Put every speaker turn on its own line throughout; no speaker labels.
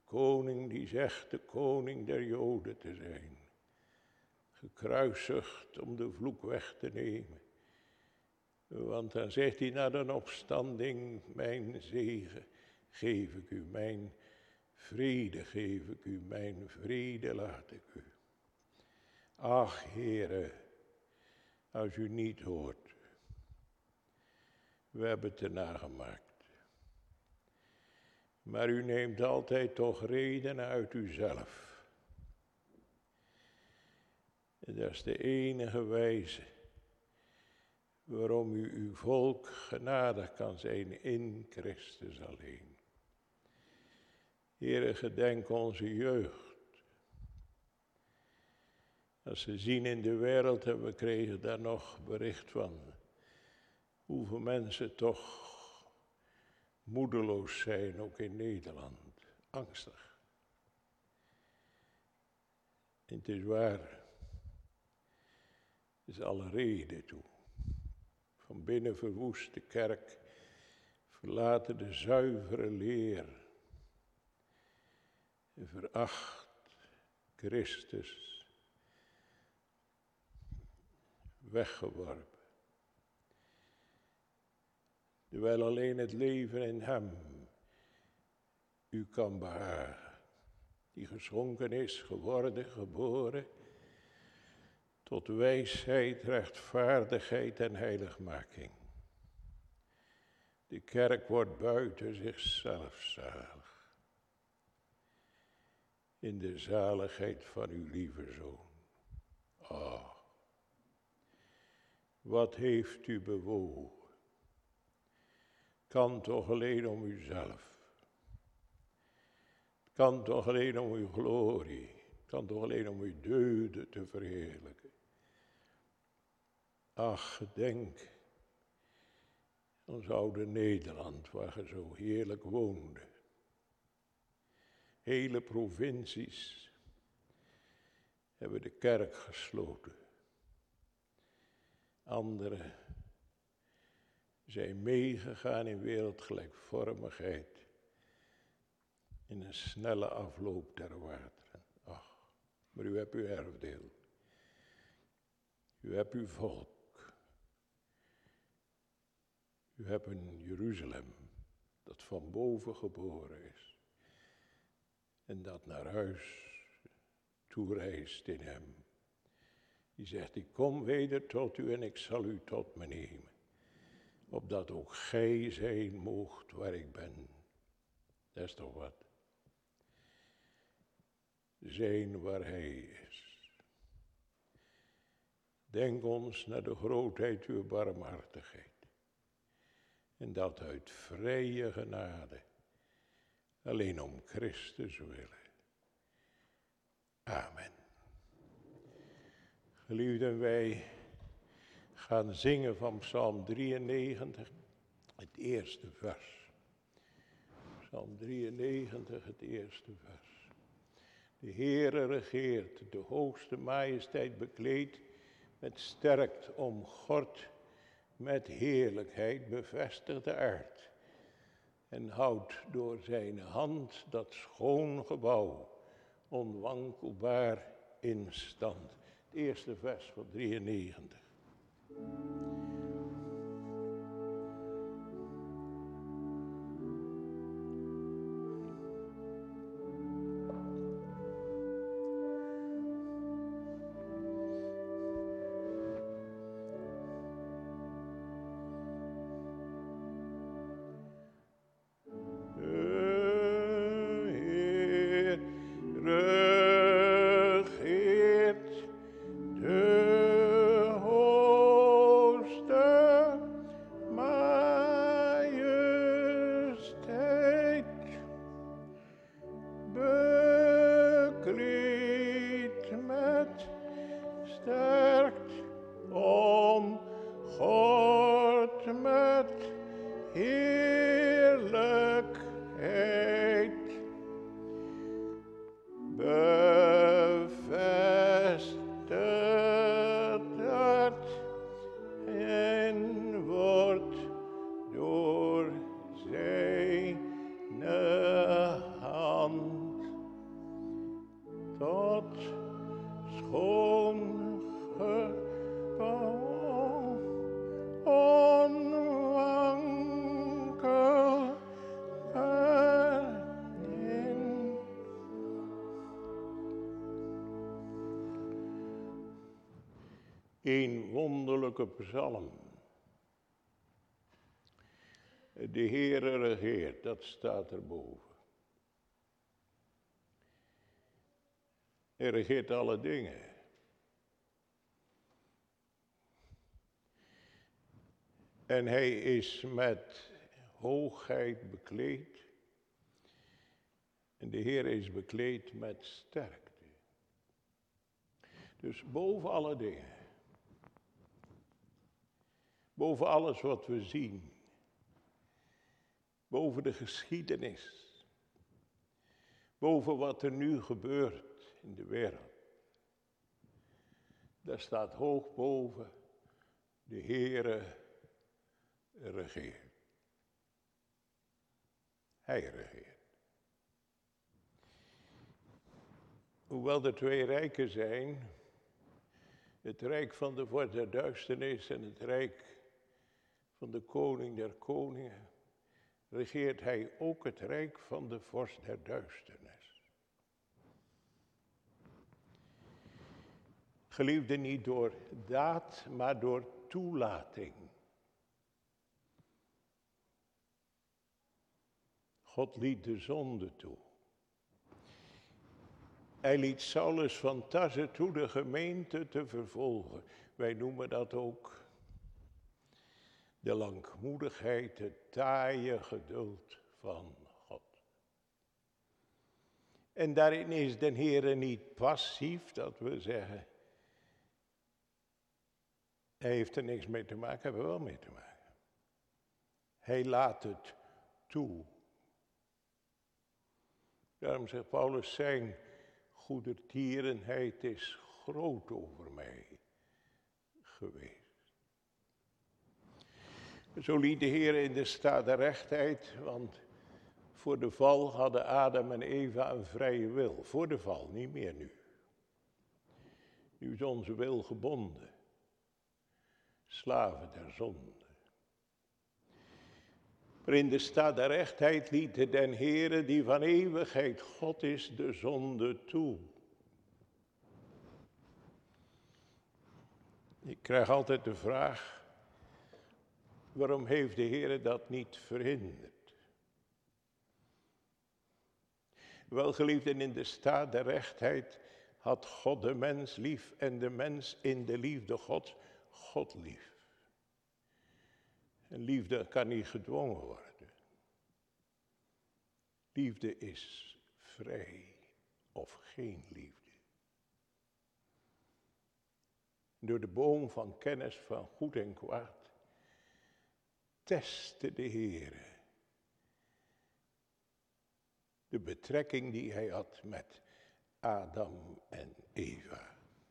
koning die zegt de koning der Joden te zijn. Gekruisigd om de vloek weg te nemen. Want dan zegt hij na de opstanding, mijn zegen geef ik u, mijn vrede geef ik u, mijn vrede laat ik u. Ach, Heere, als u niet hoort, we hebben het erna gemaakt. Maar u neemt altijd toch redenen uit uzelf. En dat is de enige wijze waarom u uw volk genadig kan zijn in Christus alleen. Heere, gedenk onze jeugd. Als ze zien in de wereld, en we kregen daar nog bericht van, hoeveel mensen toch moedeloos zijn, ook in Nederland, angstig. En het is waar, er is alle reden toe. Van binnen verwoest de kerk, verlaten de zuivere leer. En veracht Christus, weggeworpen. Terwijl alleen het leven in hem u kan behagen. Die geschonken is, geworden, geboren, tot wijsheid, rechtvaardigheid en heiligmaking. De kerk wordt buiten zichzelf zalig. In de zaligheid van uw lieve Zoon. Oh, wat heeft u bewogen? Kan toch alleen om uzelf. Kan toch alleen om uw glorie. Kan toch alleen om uw deugden te verheerlijken. Ach, gedenk ons oude Nederland, waar ge zo heerlijk woonde. Hele provincies hebben de kerk gesloten. Anderen zijn meegegaan in wereldgelijkvormigheid. In een snelle afloop der wateren. Ach, maar u hebt uw erfdeel. U hebt uw volk. U hebt een Jeruzalem dat van boven geboren is. En dat naar huis toereist in hem. Die zegt, ik kom weder tot u en ik zal u tot me nemen. Opdat ook gij zijn moogt waar ik ben. Dat is toch wat. Zijn waar hij is. Denk ons naar de grootheid uw barmhartigheid. En dat uit vrije genade. Alleen om Christus willen. Amen. Geliefden, wij gaan zingen van Psalm 93, het eerste vers. Psalm 93, het eerste vers. De Heere regeert, de hoogste majesteit bekleed, met sterkt omgord, met heerlijkheid bevestigt de aard. En houdt door zijn hand dat schoon gebouw, onwankelbaar in stand. Het eerste vers van 93.
De
een wonderlijke psalm. De Heere regeert, dat staat erboven. Hij regeert alle dingen. En hij is met hoogheid bekleed. En de Heer is bekleed met sterkte. Dus boven alle dingen. Boven alles wat we zien. Boven de geschiedenis. Boven wat er nu gebeurt in de wereld. Daar staat hoog boven, de Heere regeert. Hij regeert. Hoewel er twee rijken zijn, het rijk van de vorst der duisternis en het rijk van de koning der koningen, regeert hij ook het rijk van de vorst der duisternis. Geliefde, niet door daad, maar door toelating. God liet de zonde toe. Hij liet Saulus van Tarse toe de gemeente te vervolgen. Wij noemen dat ook de langmoedigheid, het taaie geduld van God. En daarin is de Heere niet passief, dat we zeggen, hij heeft er niks mee te maken, hebben we wel mee te maken. Hij laat het toe. Daarom zegt Paulus, zijn goedertierenheid is groot over mij geweest. Zo liet de Heer in de staat der rechtheid, want voor de val hadden Adam en Eva een vrije wil. Voor de val, niet meer nu. Nu is onze wil gebonden. Slaven der zonde. Maar in de staat der rechtheid liet den Heere, die van eeuwigheid God is, de zonde toe. Ik krijg altijd de vraag, waarom heeft de Heere dat niet verhinderd? Wel, geliefden, in de staat der rechtheid had God de mens lief en de mens in de liefde Gods God lief. En liefde kan niet gedwongen worden. Liefde is vrij of geen liefde. Door de boom van kennis van goed en kwaad testte de Heere de betrekking die hij had met Adam en Eva.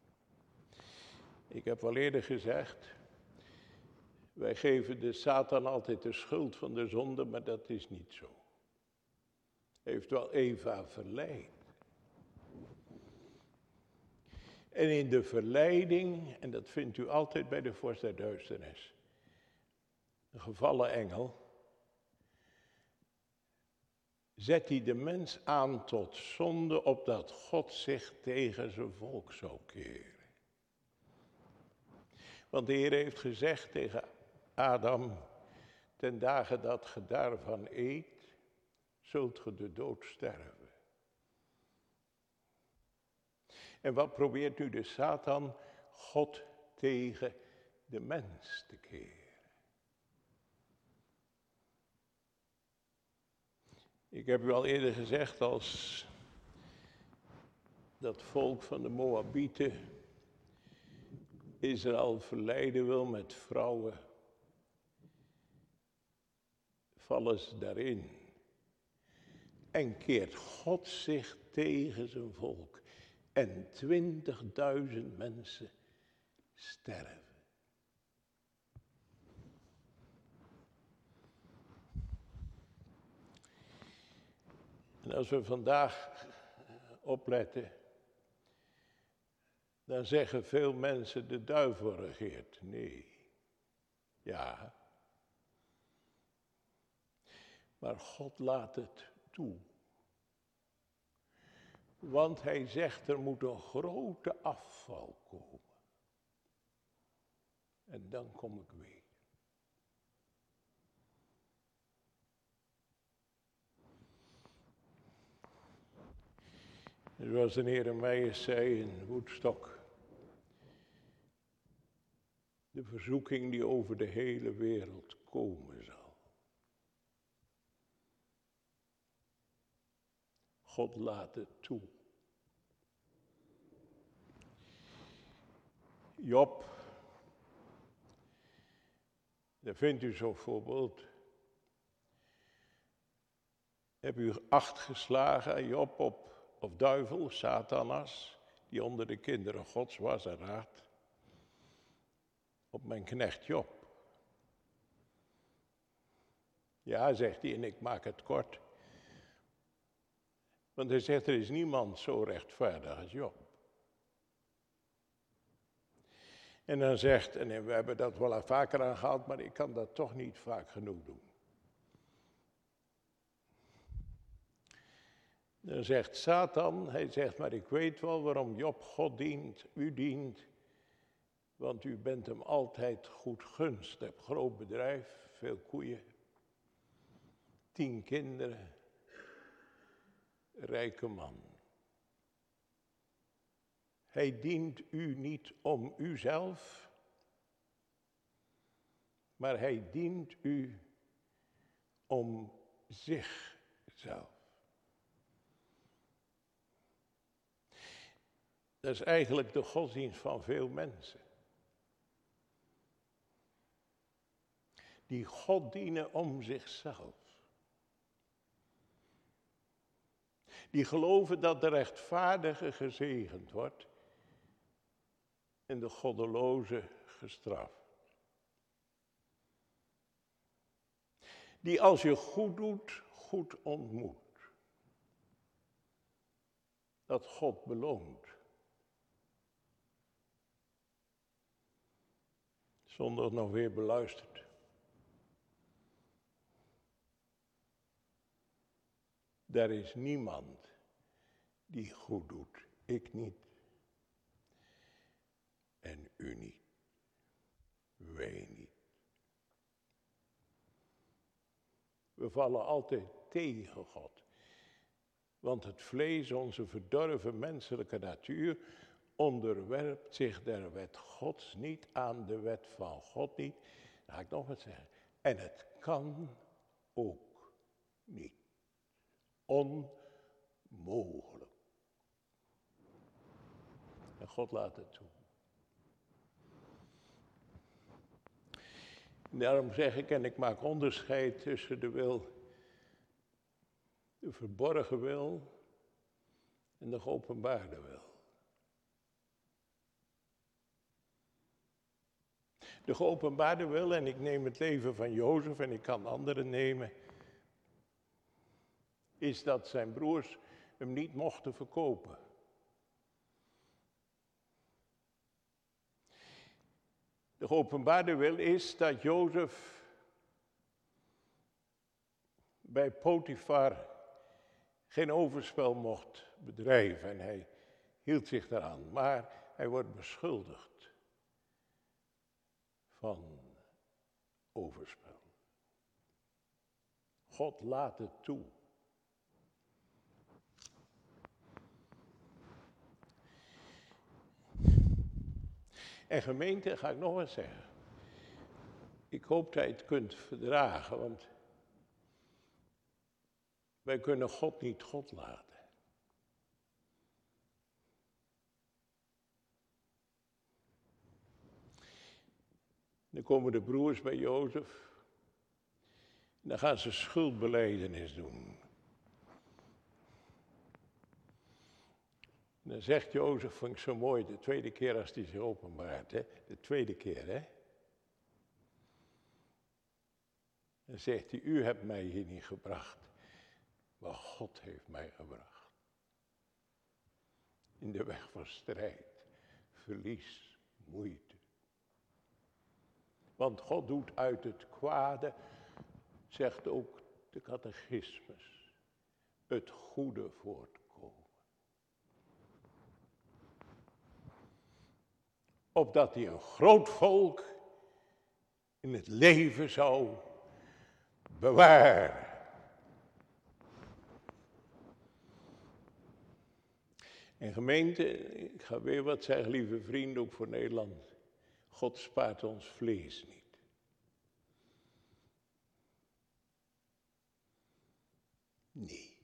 Ik heb al eerder gezegd, wij geven de Satan altijd de schuld van de zonde, maar dat is niet zo. Hij heeft wel Eva verleid. En in de verleiding, en dat vindt u altijd bij de vorst der duisternis, een gevallen engel, zet hij de mens aan tot zonde, opdat God zich tegen zijn volk zou keren. Want de Heer heeft gezegd tegen Adam, ten dagen dat ge daarvan eet, zult ge de dood sterven. En wat probeert nu de Satan? God tegen de mens te keren. Ik heb u al eerder gezegd, als dat volk van de Moabieten Israël verleiden wil met vrouwen, vallen ze daarin. En keert God zich tegen zijn volk. En 20.000 mensen sterven. En als we vandaag opletten, dan zeggen veel mensen de duivel regeert. Nee. Ja. Maar God laat het toe. Want hij zegt er moet een grote afval komen. En dan kom ik weer. Zoals de Heer mij eens zei in Woodstock. De verzoeking die over de hele wereld komen zal. God laat het toe. Job, daar vindt u zo'n voorbeeld. Heb u acht geslagen, Job, of duivel, Satanas, die onder de kinderen Gods was en raad, op mijn knecht Job. Ja, zegt hij, en ik maak het kort. Want hij zegt, er is niemand zo rechtvaardig als Job. En dan zegt, en we hebben dat wel vaker aangehaald, maar ik kan dat toch niet vaak genoeg doen. Dan zegt Satan, hij zegt, maar ik weet wel waarom Job God dient, u dient. Want u bent hem altijd goed gunst, hebt groot bedrijf, veel koeien, 10 kinderen, rijke man. Hij dient u niet om uzelf, maar hij dient u om zichzelf. Dat is eigenlijk de godsdienst van veel mensen. Die God dienen om zichzelf. Die geloven dat de rechtvaardige gezegend wordt en de goddeloze gestraft. Die als je goed doet, goed ontmoet. Dat God beloont. Zondag nog weer beluisterd. Er is niemand die goed doet. Ik niet. En u niet. Wij niet. We vallen altijd tegen God. Want het vlees, onze verdorven menselijke natuur, onderwerpt zich der wet Gods niet, aan de wet van God niet. Dan ga ik nog wat zeggen. En het kan ook niet. Onmogelijk. En God laat het toe. Daarom zeg ik, en ik maak onderscheid tussen de wil, de verborgen wil en de geopenbaarde wil. De geopenbaarde wil, en ik neem het leven van Jozef en ik kan anderen nemen, is dat zijn broers hem niet mochten verkopen. De geopenbaarde wil is dat Jozef bij Potifar geen overspel mocht bedrijven en hij hield zich daaraan. Maar hij wordt beschuldigd van overspel. God laat het toe. En gemeente, ga ik nog eens zeggen. Ik hoop dat je het kunt verdragen, want wij kunnen God niet God laten. Dan komen de broers bij Jozef. En dan gaan ze schuldbelijdenis doen. En dan zegt Jozef, vond ik zo mooi, de tweede keer als hij zich openbaart. Hè? De tweede keer, hè. Dan zegt hij, u hebt mij hier niet gebracht. Maar God heeft mij gebracht. In de weg van strijd, verlies, moeite. Want God doet uit het kwade, zegt ook de catechismus, het goede voortkomen. Opdat hij een groot volk in het leven zou bewaren. En gemeente, ik ga weer wat zeggen, lieve vrienden, ook voor Nederland. God spaart ons vlees niet. Nee.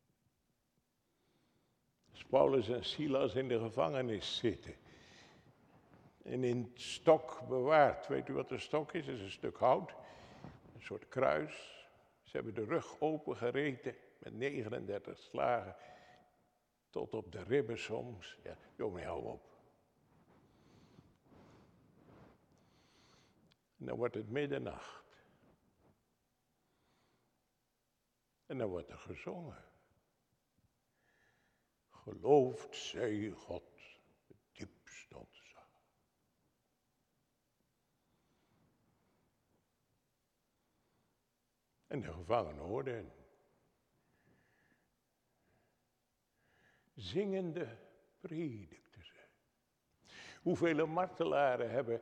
Als Paulus en Silas in de gevangenis zitten en in het stok bewaard. Weet u wat een stok is? Het is een stuk hout, een soort kruis. Ze hebben de rug opengereten met 39 slagen. Tot op de ribben soms. Ja, dominee, hou op. En dan wordt het middernacht. En dan wordt er gezongen. Geloofd zij God, het diepst ontzag. En de gevangenen hoorden. Zingende predikten ze. Hoeveel martelaren hebben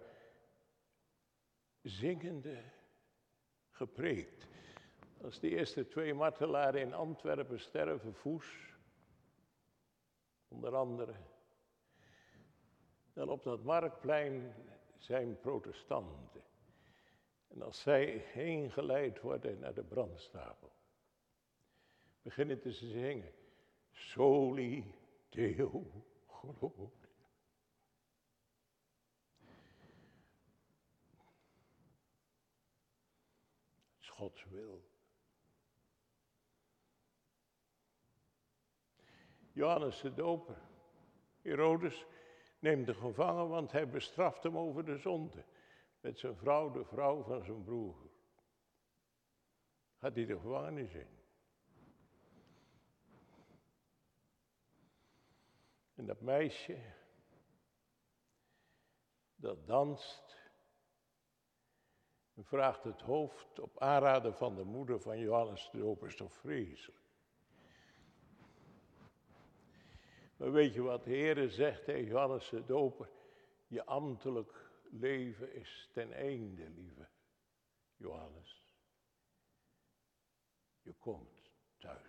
zingende gepreekt. Als de eerste 2 martelaren in Antwerpen sterven, Voes, onder andere, dan op dat marktplein zijn protestanten. En als zij heen geleid worden naar de brandstapel, beginnen te zingen. Soli Deo Gloria. Het is Gods wil. Johannes de Doper, Herodes, neemt de gevangen, want hij bestraft hem over de zonde. Met zijn vrouw, de vrouw van zijn broer. Gaat hij de gevangenis in. En dat meisje, dat danst en vraagt het hoofd op aanraden van de moeder van Johannes de Doper, is toch vreselijk. Maar weet je wat de Heere zegt tegen Johannes de Doper? Je ambtelijk leven is ten einde, lieve Johannes. Je komt thuis.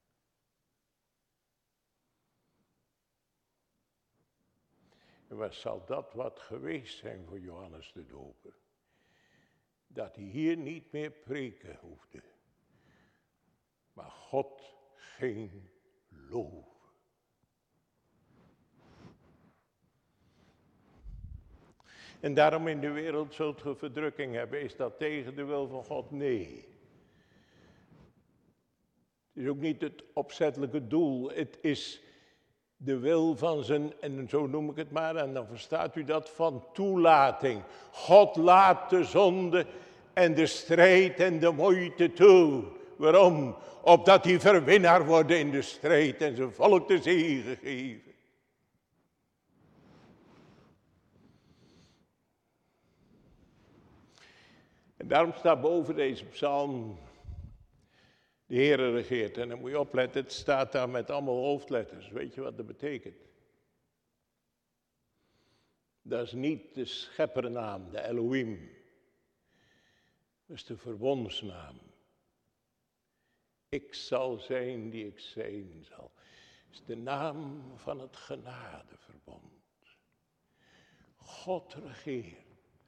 En wat zal dat wat geweest zijn voor Johannes de Doper? Dat hij hier niet meer preken hoefde. Maar God ging loven. En daarom in de wereld zult ge verdrukking hebben. Is dat tegen de wil van God? Nee. Het is ook niet het opzettelijke doel. Het is de wil van zijn, en zo noem ik het maar, en dan verstaat u dat, van toelating. God laat de zonde en de strijd en de moeite toe. Waarom? Opdat hij verwinnaar wordt in de strijd en zijn volk de zegen geven. En daarom staat boven deze psalm, de Heere regeert. En dan moet je opletten, het staat daar met allemaal hoofdletters. Weet je wat dat betekent? Dat is niet de scheppernaam, de Elohim. Dat is de verbondsnaam. Ik zal zijn die ik zijn zal. Dat is de naam van het genadeverbond. God regeert.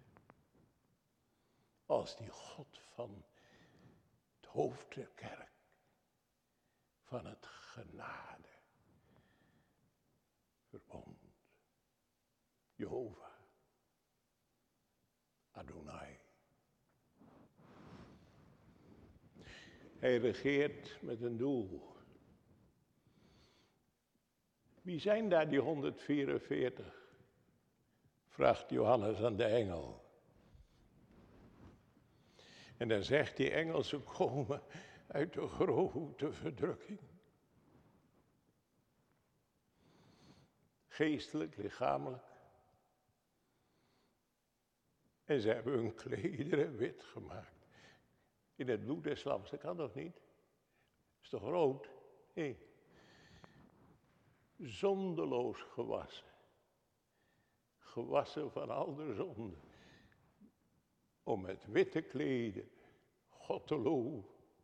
Als die God van het hoofd der kerk, van het genadeverbond. Jehovah, Adonai. Hij regeert met een doel. Wie zijn daar die 144? Vraagt Johannes aan de engel. En dan zegt die engel, ze komen uit de grote verdrukking. Geestelijk, lichamelijk. En ze hebben hun klederen wit gemaakt. In het bloed des lams, dat kan toch niet? Is toch rood? Nee. Zondeloos gewassen. Gewassen van al de zonden. om met witte kleden God te loven.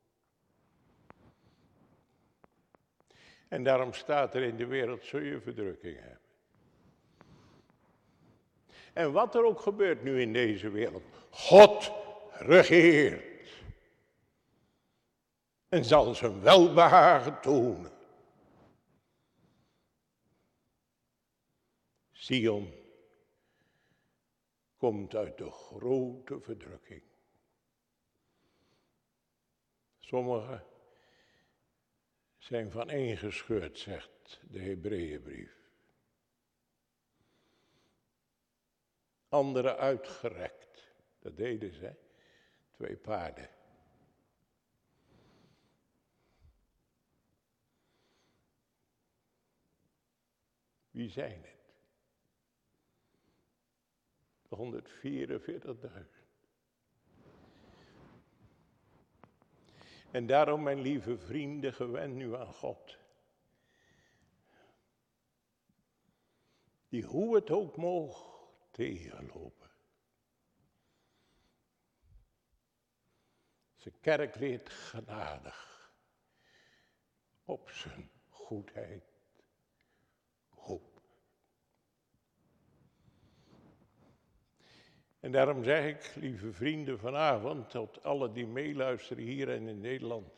En daarom staat er in de wereld, zul je verdrukking hebben. En wat er ook gebeurt nu in deze wereld, God regeert. En zal zijn welbehagen tonen. Sion komt uit de grote verdrukking. Sommigen zijn vaneengescheurd, zegt de Hebreeënbrief. Anderen uitgerekt, dat deden ze, 2 paarden. Wie zijn het? De 144.000. En daarom, mijn lieve vrienden, gewend nu aan God. Die hoe het ook moog tegenlopen. Zijn kerk leert genadig op zijn goedheid hoop. En daarom zeg ik, lieve vrienden, vanavond tot alle die meeluisteren hier en in Nederland.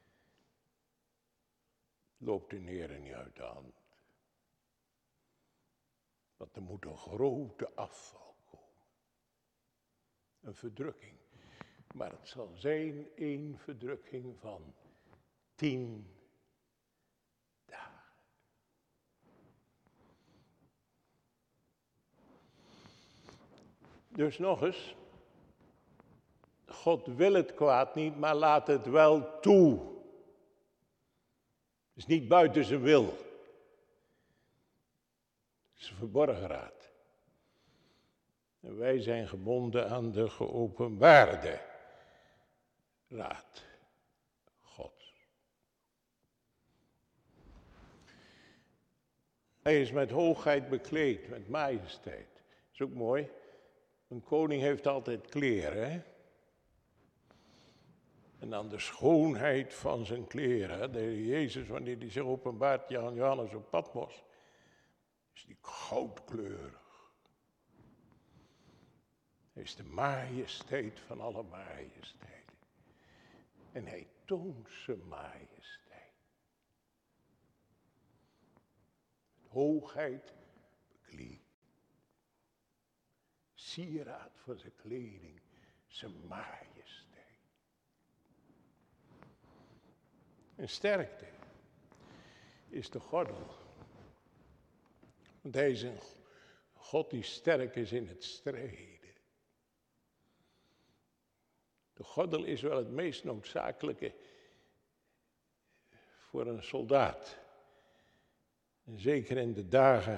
Loopt de Heer niet uit de hand. Want er moet een grote afval komen. Een verdrukking. Maar het zal zijn één verdrukking van 10 dagen. Dus nog eens, God wil het kwaad niet, maar laat het wel toe. Het is niet buiten zijn wil. Het is een verborgen raad. En wij zijn gebonden aan de geopenbaarde raad Gods. Hij is met hoogheid bekleed, met majesteit. Dat is ook mooi. Een koning heeft altijd kleren, hè? En dan de schoonheid van zijn kleren. Hè? De Heer Jezus, wanneer hij zich openbaart aan Johannes op Patmos, is die goudkleurig. Hij is de majesteit van alle majesteiten. En hij toont zijn majesteit. Hoogheid bekleed. Sieraad van zijn kleding, zijn majesteit. En sterkte is de gordel. Want hij is een God die sterk is in het strijden. De gordel is wel het meest noodzakelijke voor een soldaat. En zeker in de dagen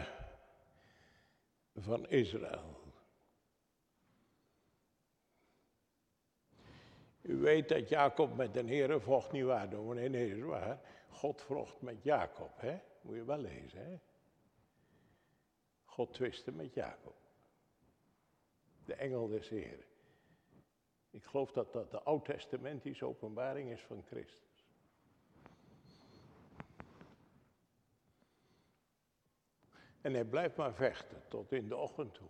van Israël. U weet dat Jacob met de Heere vocht, niet waar, dominee? Nee, dat is waar. God vocht met Jacob, hè? Moet je wel lezen, hè? God twistte met Jacob. De engel des Heeren. Ik geloof dat dat de oud-testamentische openbaring is van Christus. En hij blijft maar vechten tot in de ochtend toe.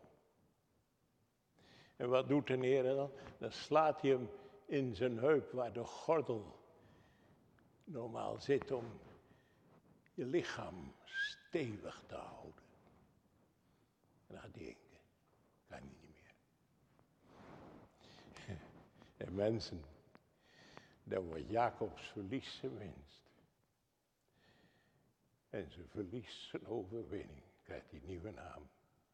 En wat doet de Heer dan? Dan slaat hij hem in zijn heup waar de gordel normaal zit om je lichaam stevig te houden. En dan gaat hij hinken. Kan hij niet meer. En mensen, dan wordt Jacobs verlies zijn winst. En zijn verlies zijn overwinning. Krijgt hij een nieuwe naam.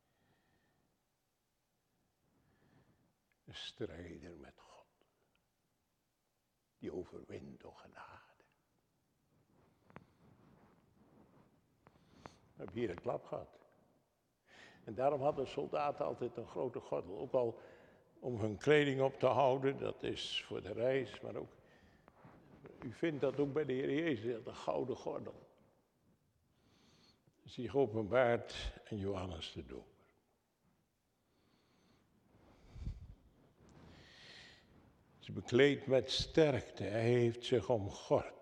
Een strijder met God. Die overwint door genade. We hebben hier een klap gehad. En daarom hadden soldaten altijd een grote gordel. Ook al om hun kleding op te houden, dat is voor de reis, maar ook... U vindt dat ook bij de Heer Jezus, de gouden gordel. Is zich openbaart en Johannes de Doper. is bekleed met sterkte, hij heeft zich omgord.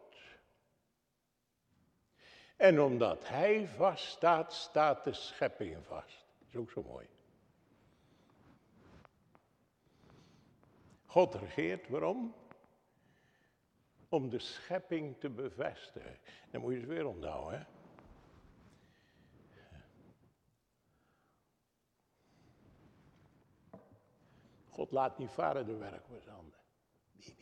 En omdat hij vaststaat, staat de schepping vast. Dat is ook zo mooi. God regeert, waarom? Om de schepping te bevestigen. Dan moet je het weer onthouden, hè. God laat niet varen de werk met zijn handen. Nee.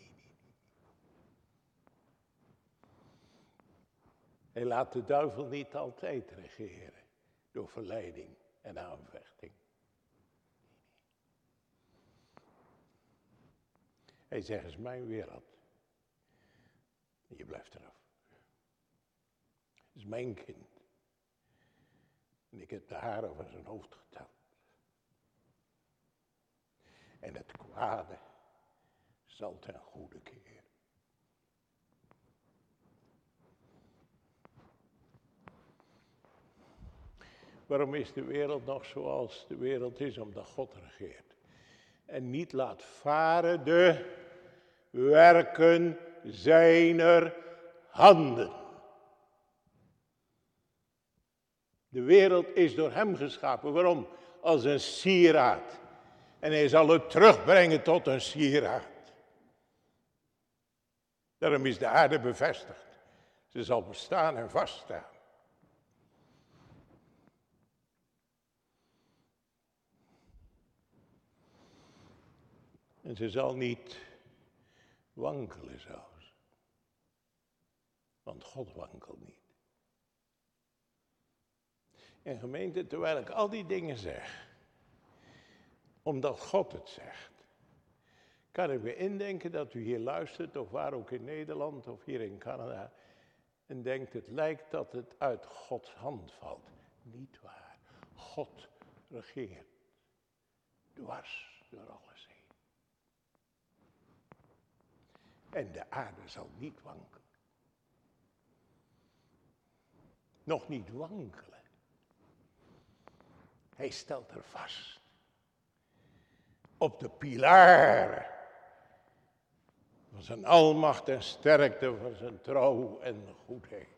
Hij laat de duivel niet altijd regeren door verleiding en aanvechting. Hij zegt, het is mijn wereld. En je blijft eraf. Het is mijn kind. En ik heb de haren van zijn hoofd geteld. En het kwade zal ten goede keren. Waarom is de wereld nog zoals de wereld is? Omdat God regeert. En niet laat varen de werken zijner handen. De wereld is door hem geschapen. Waarom? Als een sieraad. En hij zal het terugbrengen tot een sieraad. Daarom is de aarde bevestigd. Ze zal bestaan en vaststaan. En ze zal niet wankelen zelfs. Want God wankelt niet. En gemeente, terwijl ik al die dingen zeg, omdat God het zegt, kan ik me indenken dat u hier luistert, of waar ook in Nederland of hier in Canada, en denkt, het lijkt dat het uit Gods hand valt. Niet waar. God regeert dwars door alles heen. En de aarde zal niet wankelen. Nog niet wankelen. Hij stelt er vast. Op de pilaar van zijn almacht en sterkte, van zijn trouw en goedheid.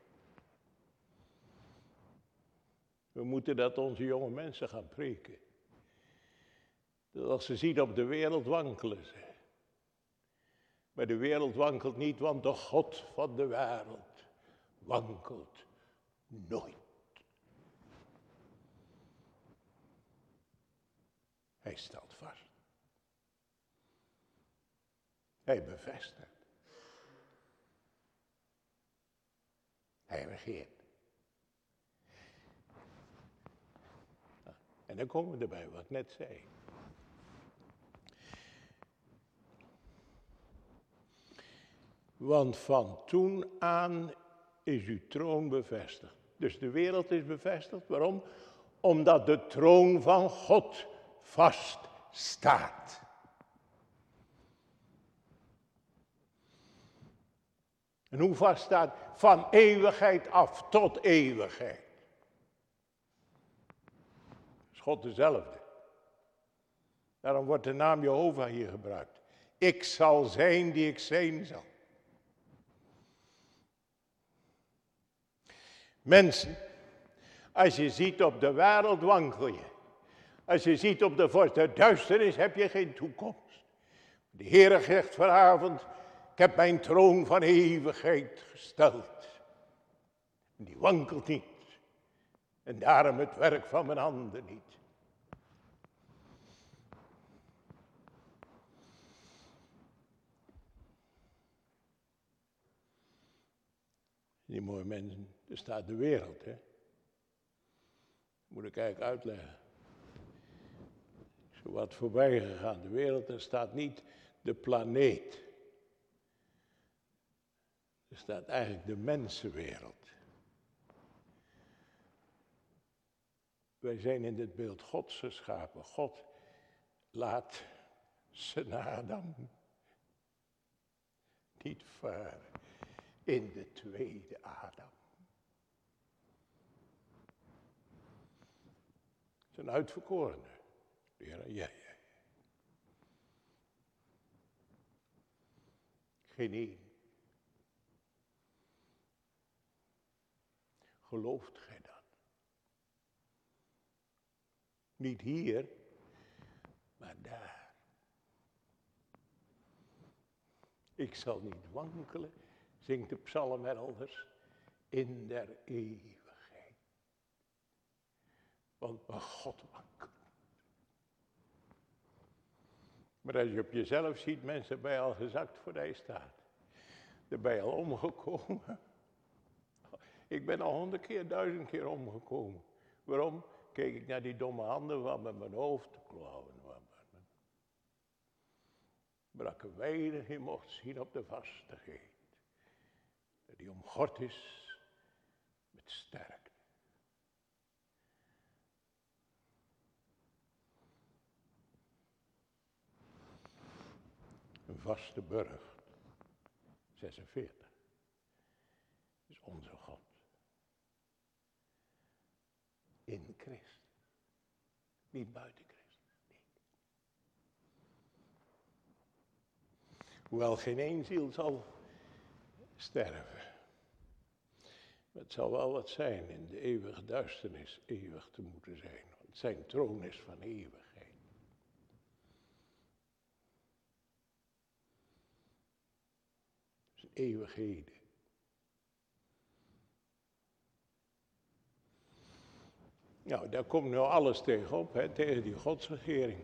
We moeten dat onze jonge mensen gaan preken. Dat als ze zien op de wereld wankelen ze. Maar de wereld wankelt niet, want de God van de wereld wankelt nooit. Hij stelt vast. Hij bevestigt. Hij regeert. En dan komen we erbij wat ik net zei. Want van toen aan is uw troon bevestigd. Dus de wereld is bevestigd. Waarom? Omdat de troon van God vast staat. En hoe vast staat? Van eeuwigheid af tot eeuwigheid. Is God dezelfde. Daarom wordt de naam Jehovah hier gebruikt. Ik zal zijn die ik zijn zal. Mensen, als je ziet op de wereld wankel je. Als je ziet op de vorst der duisternis heb je geen toekomst. De Heere zegt vanavond, ik heb mijn troon van eeuwigheid gesteld. En die wankelt niet. En daarom het werk van mijn handen niet. Die mooie mensen, er staat de wereld, hè. Moet ik eigenlijk uitleggen. Zo wat voorbij gegaan, de wereld, er staat niet de planeet. Er staat eigenlijk de mensenwereld. Wij zijn in dit beeld Gods geschapen. God laat zijn Adam niet varen in de tweede Adam. Zijn uitverkorene. Ja. Geen één. Gelooft gij dat? Niet hier, maar daar. Ik zal niet wankelen, zingt de psalm elders, in der eeuwigheid. Want bij God wankelt. Maar als je op jezelf ziet, mensen, ben je al gezakt voordat je staat. Dan ben je al omgekomen. Ik ben al 100 keer, 1000 keer omgekomen. Waarom? Keek ik naar die domme handen van met mijn hoofd te klauwen. Brak een weinig in mocht zien op de vastigheid. Die omgord is met sterkte. Een vaste burcht. 46. Is onze God. In Christus. Niet buiten Christus. Nee. Hoewel geen één ziel zal sterven. Maar het zal wel wat zijn in de eeuwige duisternis eeuwig te moeten zijn. Want zijn troon is van eeuwigheid. Het is een eeuwigheden. Nou, daar komt nu alles tegenop, hè, tegen die godsregering.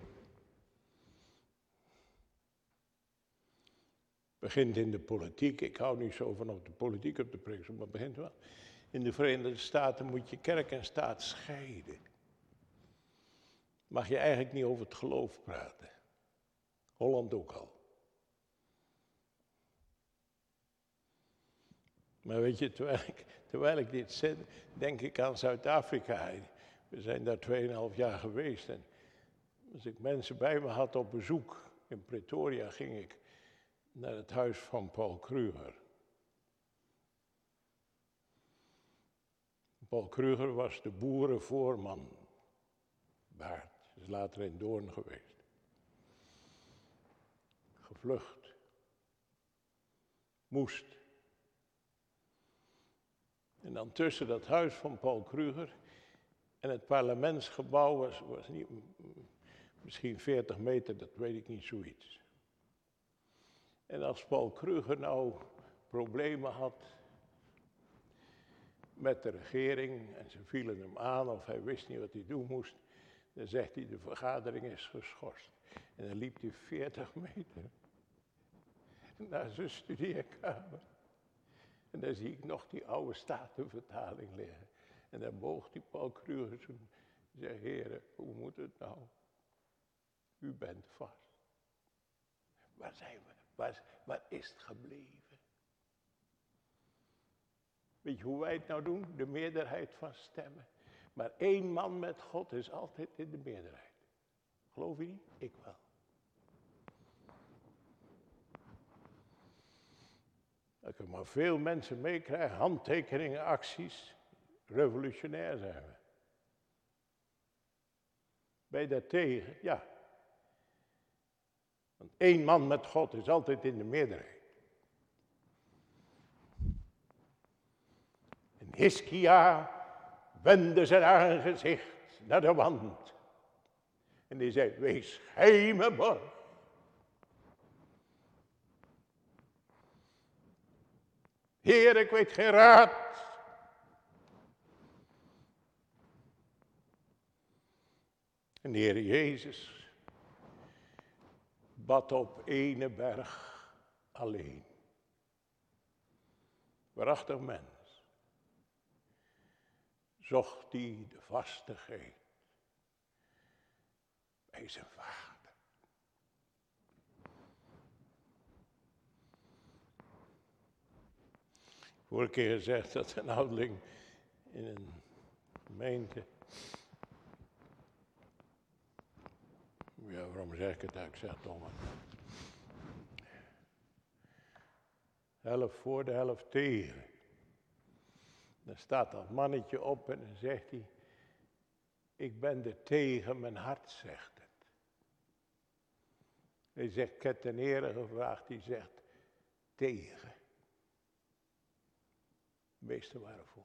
Begint in de politiek, ik hou niet zo van op de politiek op de preek, maar het begint wel. In de Verenigde Staten moet je kerk en staat scheiden. Mag je eigenlijk niet over het geloof praten. Holland ook al. Maar weet je, terwijl ik dit zeg, denk ik aan Zuid-Afrika. We zijn daar 2,5 jaar geweest. En als ik mensen bij me had op bezoek in Pretoria, ging ik naar het huis van Paul Kruger. Paul Kruger was de boerenvoorman. Baard, is later in Doorn geweest. Gevlucht. Moest. En dan tussen dat huis van Paul Kruger en het parlementsgebouw was niet, misschien 40 meter, dat weet ik niet, zoiets. En als Paul Kruger nou problemen had met de regering en ze vielen hem aan of hij wist niet wat hij doen moest, dan zegt hij de vergadering is geschorst. En dan liep hij 40 meter naar zijn studeerkamer. En dan zie ik nog die oude Statenvertaling liggen. En dan boog die Paul Kruger zo en zei, heren, hoe moet het nou? U bent vast. Waar zijn we? Waar is het gebleven? Weet je hoe wij het nou doen? De meerderheid van stemmen. Maar 1 man met God is altijd in de meerderheid. Geloof je niet? Ik wel. Dat ik maar veel mensen meekrijgen, handtekeningen, acties. Revolutionair zijn we. Ben je daar tegen? Ja. Want 1 man met God is altijd in de meerderheid. En Hiskia wendde zijn aangezicht naar de wand. En die zei, wees gij mijn borg. Heer, ik weet geen raad. En de Heer Jezus bad op ene berg alleen. Waarachtig mens. Zocht hij de vastigheid bij zijn vader. Vorige keer gezegd dat een ouderling in een gemeente. Ja, waarom zeg ik het? Ik zeg het toch. Helft voor de helft tegen. Dan staat dat mannetje op en dan zegt hij, ik ben er tegen, mijn hart zegt het. Hij zegt, ik heb ten ere gevraagd, die zegt, tegen. De meesten waren voor.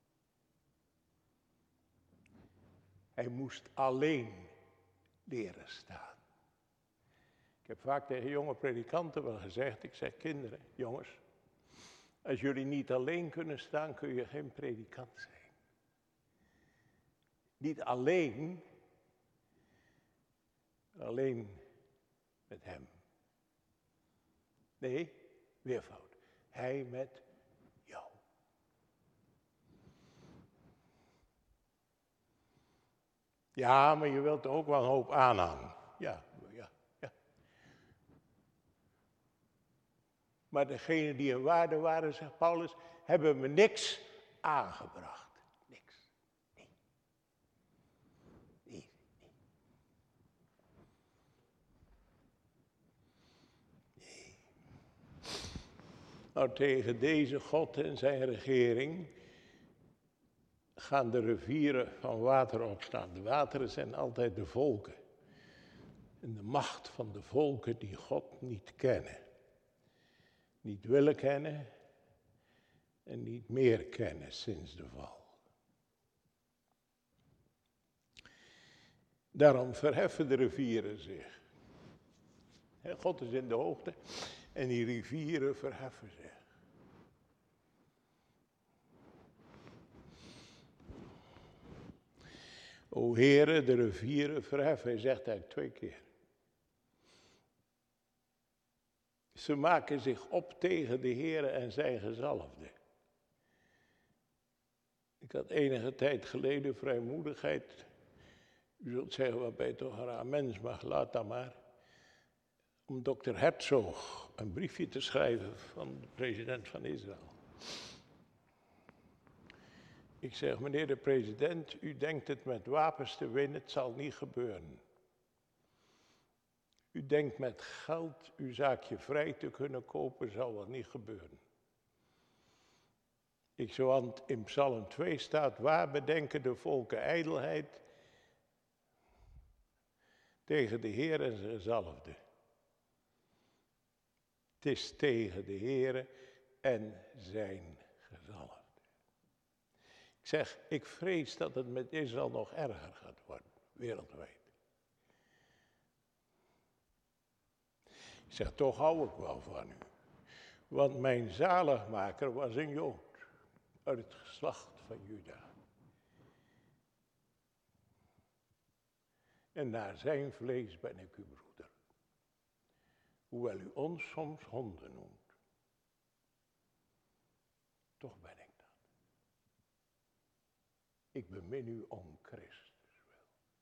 Hij moest alleen leren staan. Ik heb vaak tegen jonge predikanten wel gezegd, ik zeg kinderen, jongens, als jullie niet alleen kunnen staan, kun je geen predikant zijn. Niet alleen met hem. Nee, weervoud. Hij met jou. Ja, maar je wilt er ook wel een hoop aanhang. Ja. Maar degenen die in waarde waren, zegt Paulus, hebben me niks aangebracht. Niks. Nee. Nou, tegen deze God en zijn regering gaan de rivieren van water opstaan. De wateren zijn altijd de volken. En de macht van de volken die God niet kennen. Niet willen kennen en niet meer kennen sinds de val. Daarom verheffen de rivieren zich. God is in de hoogte en die rivieren verheffen zich. O Heere, de rivieren verheffen, hij zegt eigenlijk 2 keer. Ze maken zich op tegen de Heere en zijn gezalfde. Ik had enige tijd geleden vrijmoedigheid. U zult zeggen, wat ben je toch een raar mens, maar laat dan maar. Om dokter Herzog een briefje te schrijven van de president van Israël. Ik zeg, meneer de president, u denkt het met wapens te winnen, het zal niet gebeuren. U denkt met geld uw zaakje vrij te kunnen kopen, zal dat niet gebeuren. Ik zeg, want in Psalm 2 staat, waar bedenken de volken ijdelheid tegen de Heer en zijn gezalfde. Het is tegen de Heer en zijn gezalfde. Ik zeg, ik vrees dat het met Israël nog erger gaat worden, wereldwijd. Ik zeg, toch hou ik wel van u. Want mijn zaligmaker was een Jood, uit het geslacht van Juda. En naar zijn vlees ben ik uw broeder. Hoewel u ons soms honden noemt. Toch ben ik dat. Ik bemin u om Christus wil.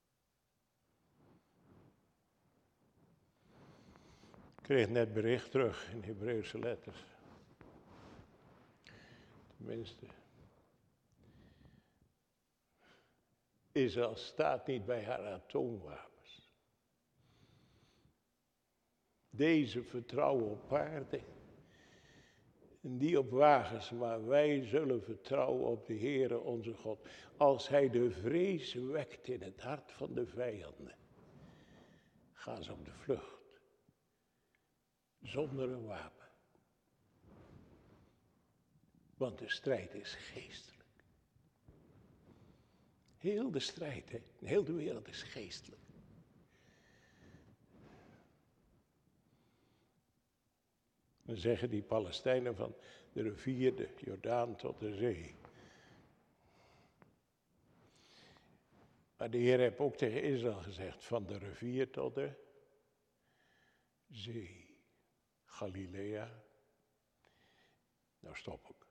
Ik kreeg net bericht terug in Hebreeuwse letters. Tenminste. Israël staat niet bij haar atoomwapens. Deze vertrouwen op paarden. En die op wagens, maar wij zullen vertrouwen op de Heere onze God. Als hij de vrees wekt in het hart van de vijanden, gaan ze op de vlucht. Zonder een wapen. Want de strijd is geestelijk. Heel de strijd, hè? Heel de wereld is geestelijk. Dan zeggen die Palestijnen van de rivier, de Jordaan tot de zee. Maar de Heer heeft ook tegen Israël gezegd, van de rivier tot de zee. Galilea. Nou stop ik.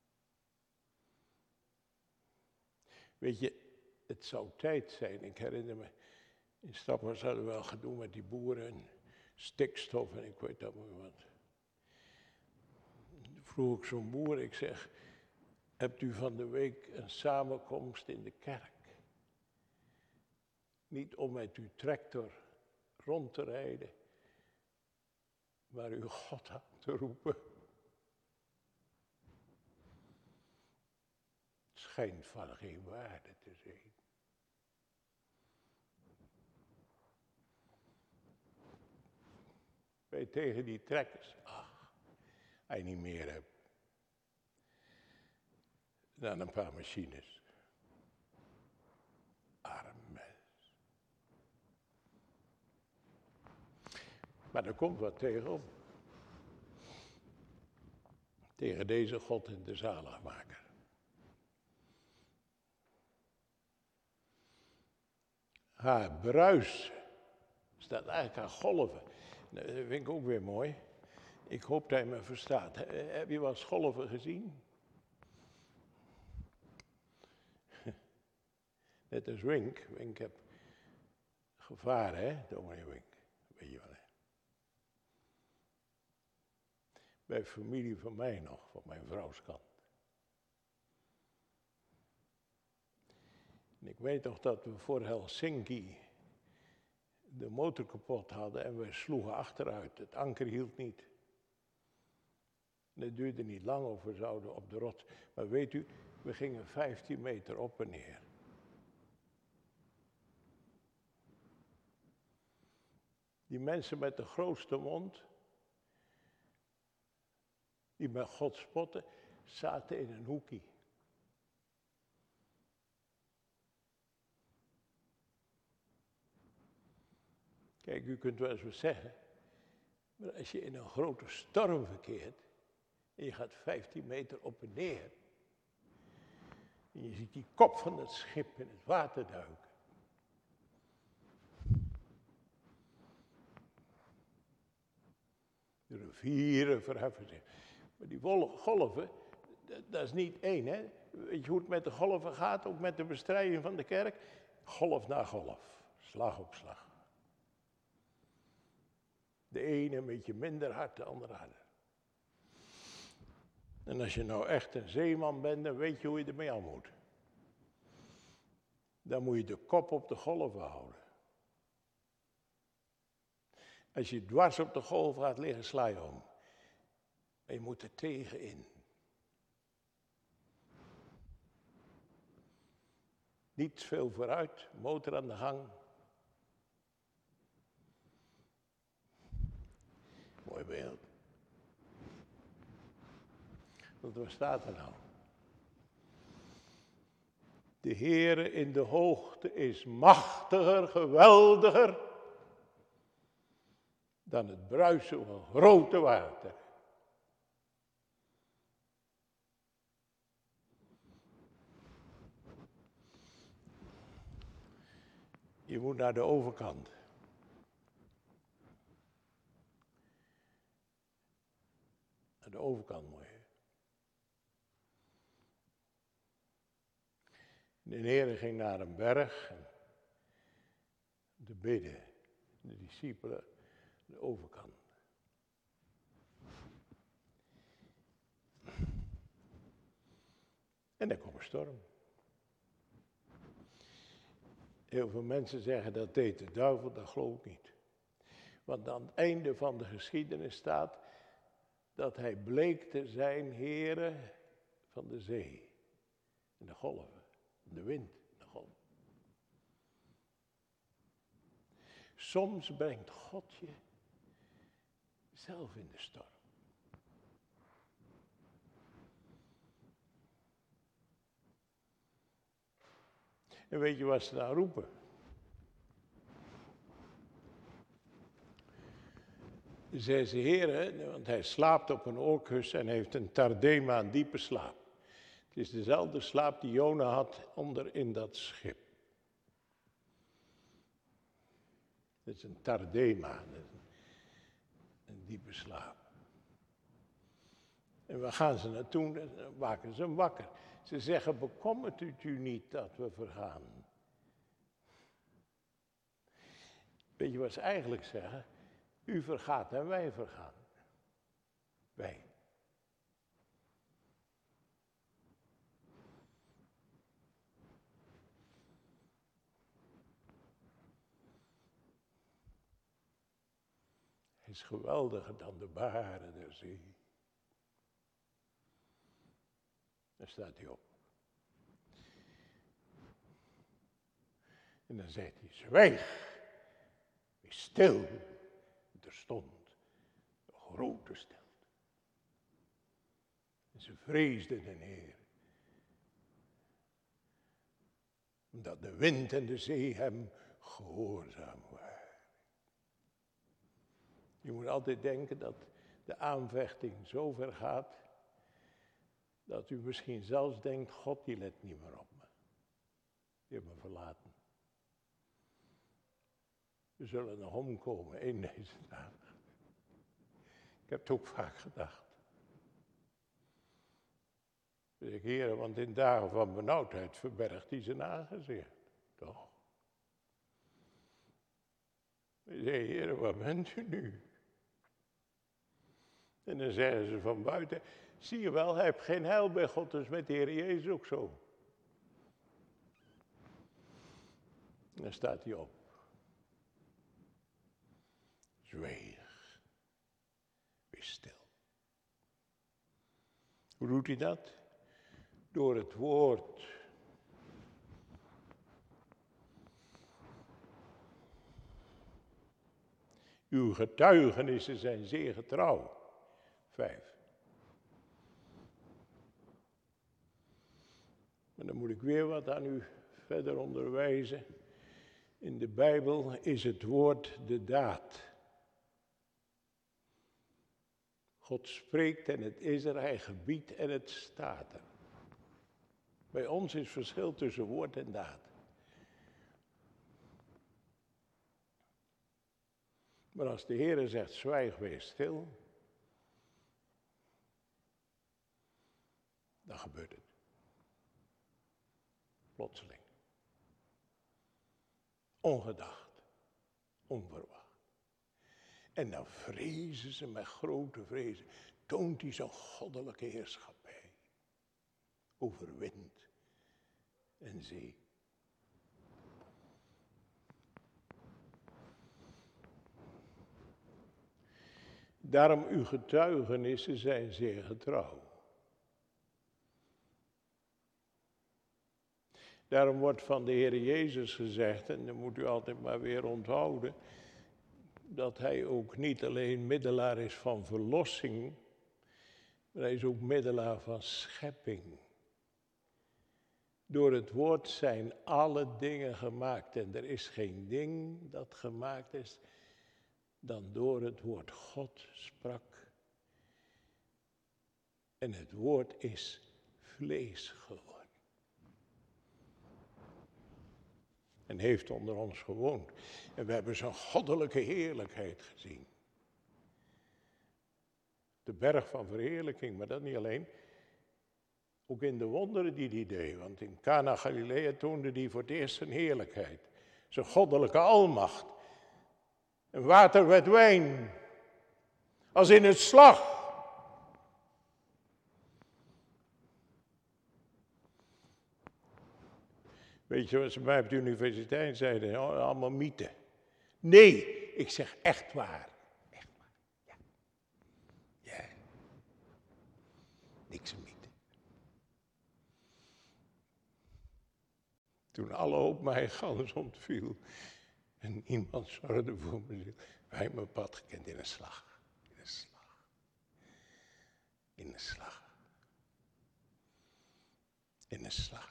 Weet je, het zou tijd zijn, ik herinner me, in Staphorst hadden we wel gedoe met die boeren en stikstof en ik weet dat maar wat. Vroeg ik zo'n boer, ik zeg, hebt u van de week een samenkomst in de kerk? Niet om met uw tractor rond te rijden, maar uw God aan te roepen. Het schijnt van geen waarde te zijn. Wij tegen die trekkers, ach, Als je niet meer hebt dan een paar machines. Arm mens. Maar er komt wat tegenop. Tegen deze God en de zaligmaker. Haar bruis staat eigenlijk aan golven. Dat vind ik ook weer mooi. Ik hoop dat je me verstaat. Heb je wel eens golven gezien? Net als Wink. Wink heb gevaar, hè, dominee Wink. Weet je wel, hè. Bij familie van mij nog, van mijn vrouwskant. En ik weet nog dat we voor Helsinki de motor kapot hadden en we sloegen achteruit. Het anker hield niet. En het duurde niet lang of we zouden op de rots. Maar weet u, we gingen 15 meter op en neer. Die mensen met de grootste mond, die met God spotten, zaten in een hoekie. Kijk, u kunt wel eens wat zeggen, maar als je in een grote storm verkeert en je gaat 15 meter op en neer en je ziet die kop van het schip in het water duiken. De rivieren verheffen zich. Maar die golven, dat is niet één, hè. Weet je hoe het met de golven gaat, ook met de bestrijding van de kerk? Golf na golf, slag op slag. De ene een beetje minder hard, de andere harder. En als je nou echt een zeeman bent, dan weet je hoe je ermee aan moet. Dan moet je de kop op de golven houden. Als je dwars op de golf gaat liggen, sla je om. En je moet er tegenin. Niet veel vooruit, motor aan de gang. Mooi beeld. Want wat staat er nou? De Heere in de hoogte is machtiger, geweldiger dan het bruisen van grote water. Je moet naar de overkant. Naar de overkant moet je. De Heer ging naar een berg. De bidden, de discipelen, de overkant. En dan kwam een storm. Heel veel mensen zeggen dat deed de duivel, dat geloof ik niet. Want aan het einde van de geschiedenis staat dat hij bleek te zijn Heere van de zee. En de golven, de wind, de golven. Soms brengt God je zelf in de storm. En weet je wat ze daar roepen? Zei ze, Heer, want hij slaapt op een oorkussen en heeft een tardema, een diepe slaap. Het is dezelfde slaap die Jona had onder in dat schip. Het is een tardema, een diepe slaap. En waar gaan ze naartoe? Dan maken ze hem wakker. Ze zeggen, bekommert het u niet dat we vergaan? Weet je wat ze eigenlijk zeggen? U vergaat en wij vergaan. Wij. Hij is geweldiger dan de baren der zee. Daar staat hij op. En dan zegt hij, zwijg, wees stil. Er stond een grote stilte. Ze vreesden de Heer. Omdat de wind en de zee hem gehoorzaam waren. Je moet altijd denken dat de aanvechting zo ver gaat, dat u misschien zelfs denkt, God die let niet meer op me. Die heeft me verlaten. We zullen nog omkomen in deze dagen. Ik heb het ook vaak gedacht. Dus ik, Heer, want in dagen van benauwdheid verbergt hij zijn aangezicht. Toch? Ik zei, Heer, waar bent u nu? En dan zeggen ze van buiten, zie je wel, hij heeft geen heil bij God, dus met de Heer Jezus ook zo. En dan staat hij op. Zweeg. Wees stil. Hoe doet hij dat? Door het woord. Uw getuigenissen zijn zeer getrouw. 5. Maar dan moet ik weer wat aan u verder onderwijzen. In de Bijbel is het woord de daad. God spreekt en het is er, hij gebiedt en het staat er. Bij ons is verschil tussen woord en daad. Maar als de Heer zegt, zwijg, wees stil, dan gebeurt het. Plotseling. Ongedacht. Onverwacht. En dan vrezen ze met grote vrezen. Toont hij zijn goddelijke heerschappij. Over wind en zee. Daarom uw getuigenissen zijn zeer getrouw. Daarom wordt van de Heer Jezus gezegd, en dan moet u altijd maar weer onthouden, dat hij ook niet alleen middelaar is van verlossing, maar hij is ook middelaar van schepping. Door het woord zijn alle dingen gemaakt en er is geen ding dat gemaakt is dan door het woord. God sprak en het woord is vlees geworden. En heeft onder ons gewoond. En we hebben zijn goddelijke heerlijkheid gezien. De berg van verheerlijking, maar dat niet alleen. Ook in de wonderen die hij deed. Want in Cana Galilea toonde hij voor het eerst zijn heerlijkheid. Zijn goddelijke almacht. En water werd wijn. Als in het slag. Weet je wat ze mij op de universiteit zeiden? Allemaal mythen. Nee, ik zeg echt waar. Echt waar, ja. Ja. Niks een mythe. Toen alle hoop mij gans ontviel. En iemand zorgde voor me ziel. Wij hebben mijn pad gekend in een slag. In een slag. In een slag. In een slag.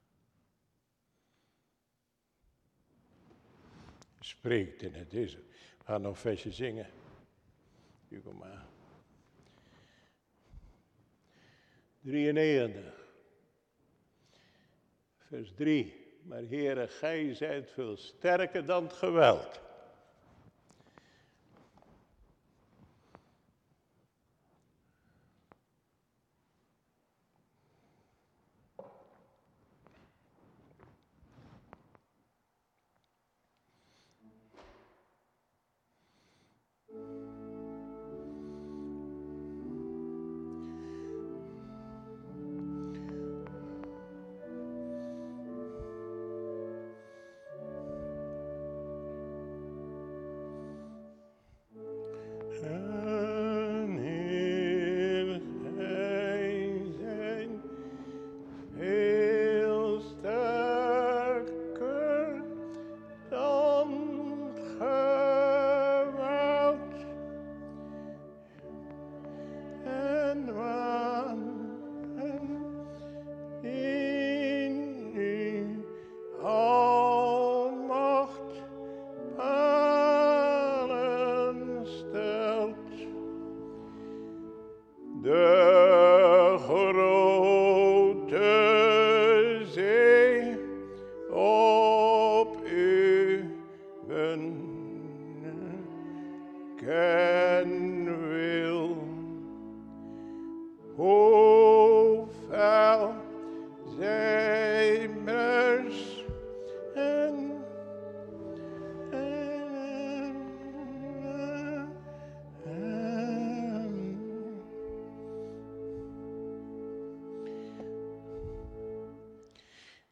Spreekt en het is er. We gaan nog een versje zingen. Hugo maar. 93. Vers 3. Maar Heere, gij zijt veel sterker dan het geweld.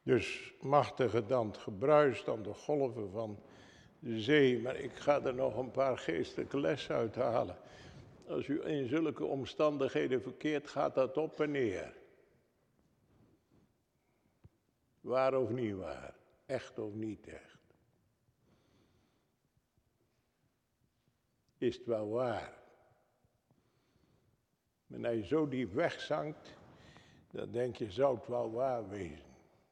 Dus machtiger dan het gebruis, dan de golven van de zee. Maar ik ga er nog een paar geestelijke lessen uithalen. Als u in zulke omstandigheden verkeert, gaat dat op en neer. Waar of niet waar? Echt of niet echt? Is het wel waar? En als je zo diep wegzankt, dan denk je, zou het wel waar wezen?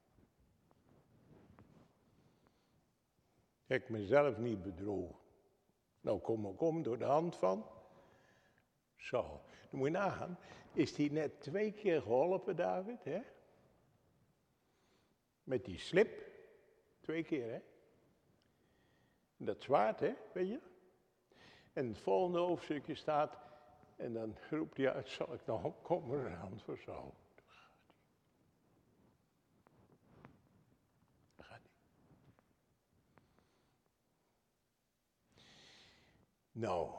Ik heb mezelf niet bedrogen. Nou, kom door de hand van. Zo, dan moet je nagaan. Is die net 2 keer geholpen, David, hè? Met die slip. 2 keer, hè? En dat zwaard, hè, weet je? En het volgende hoofdstukje staat, en dan roept hij uit, zal ik nog opkomen en hand voor zo. Dat gaat niet. Nou,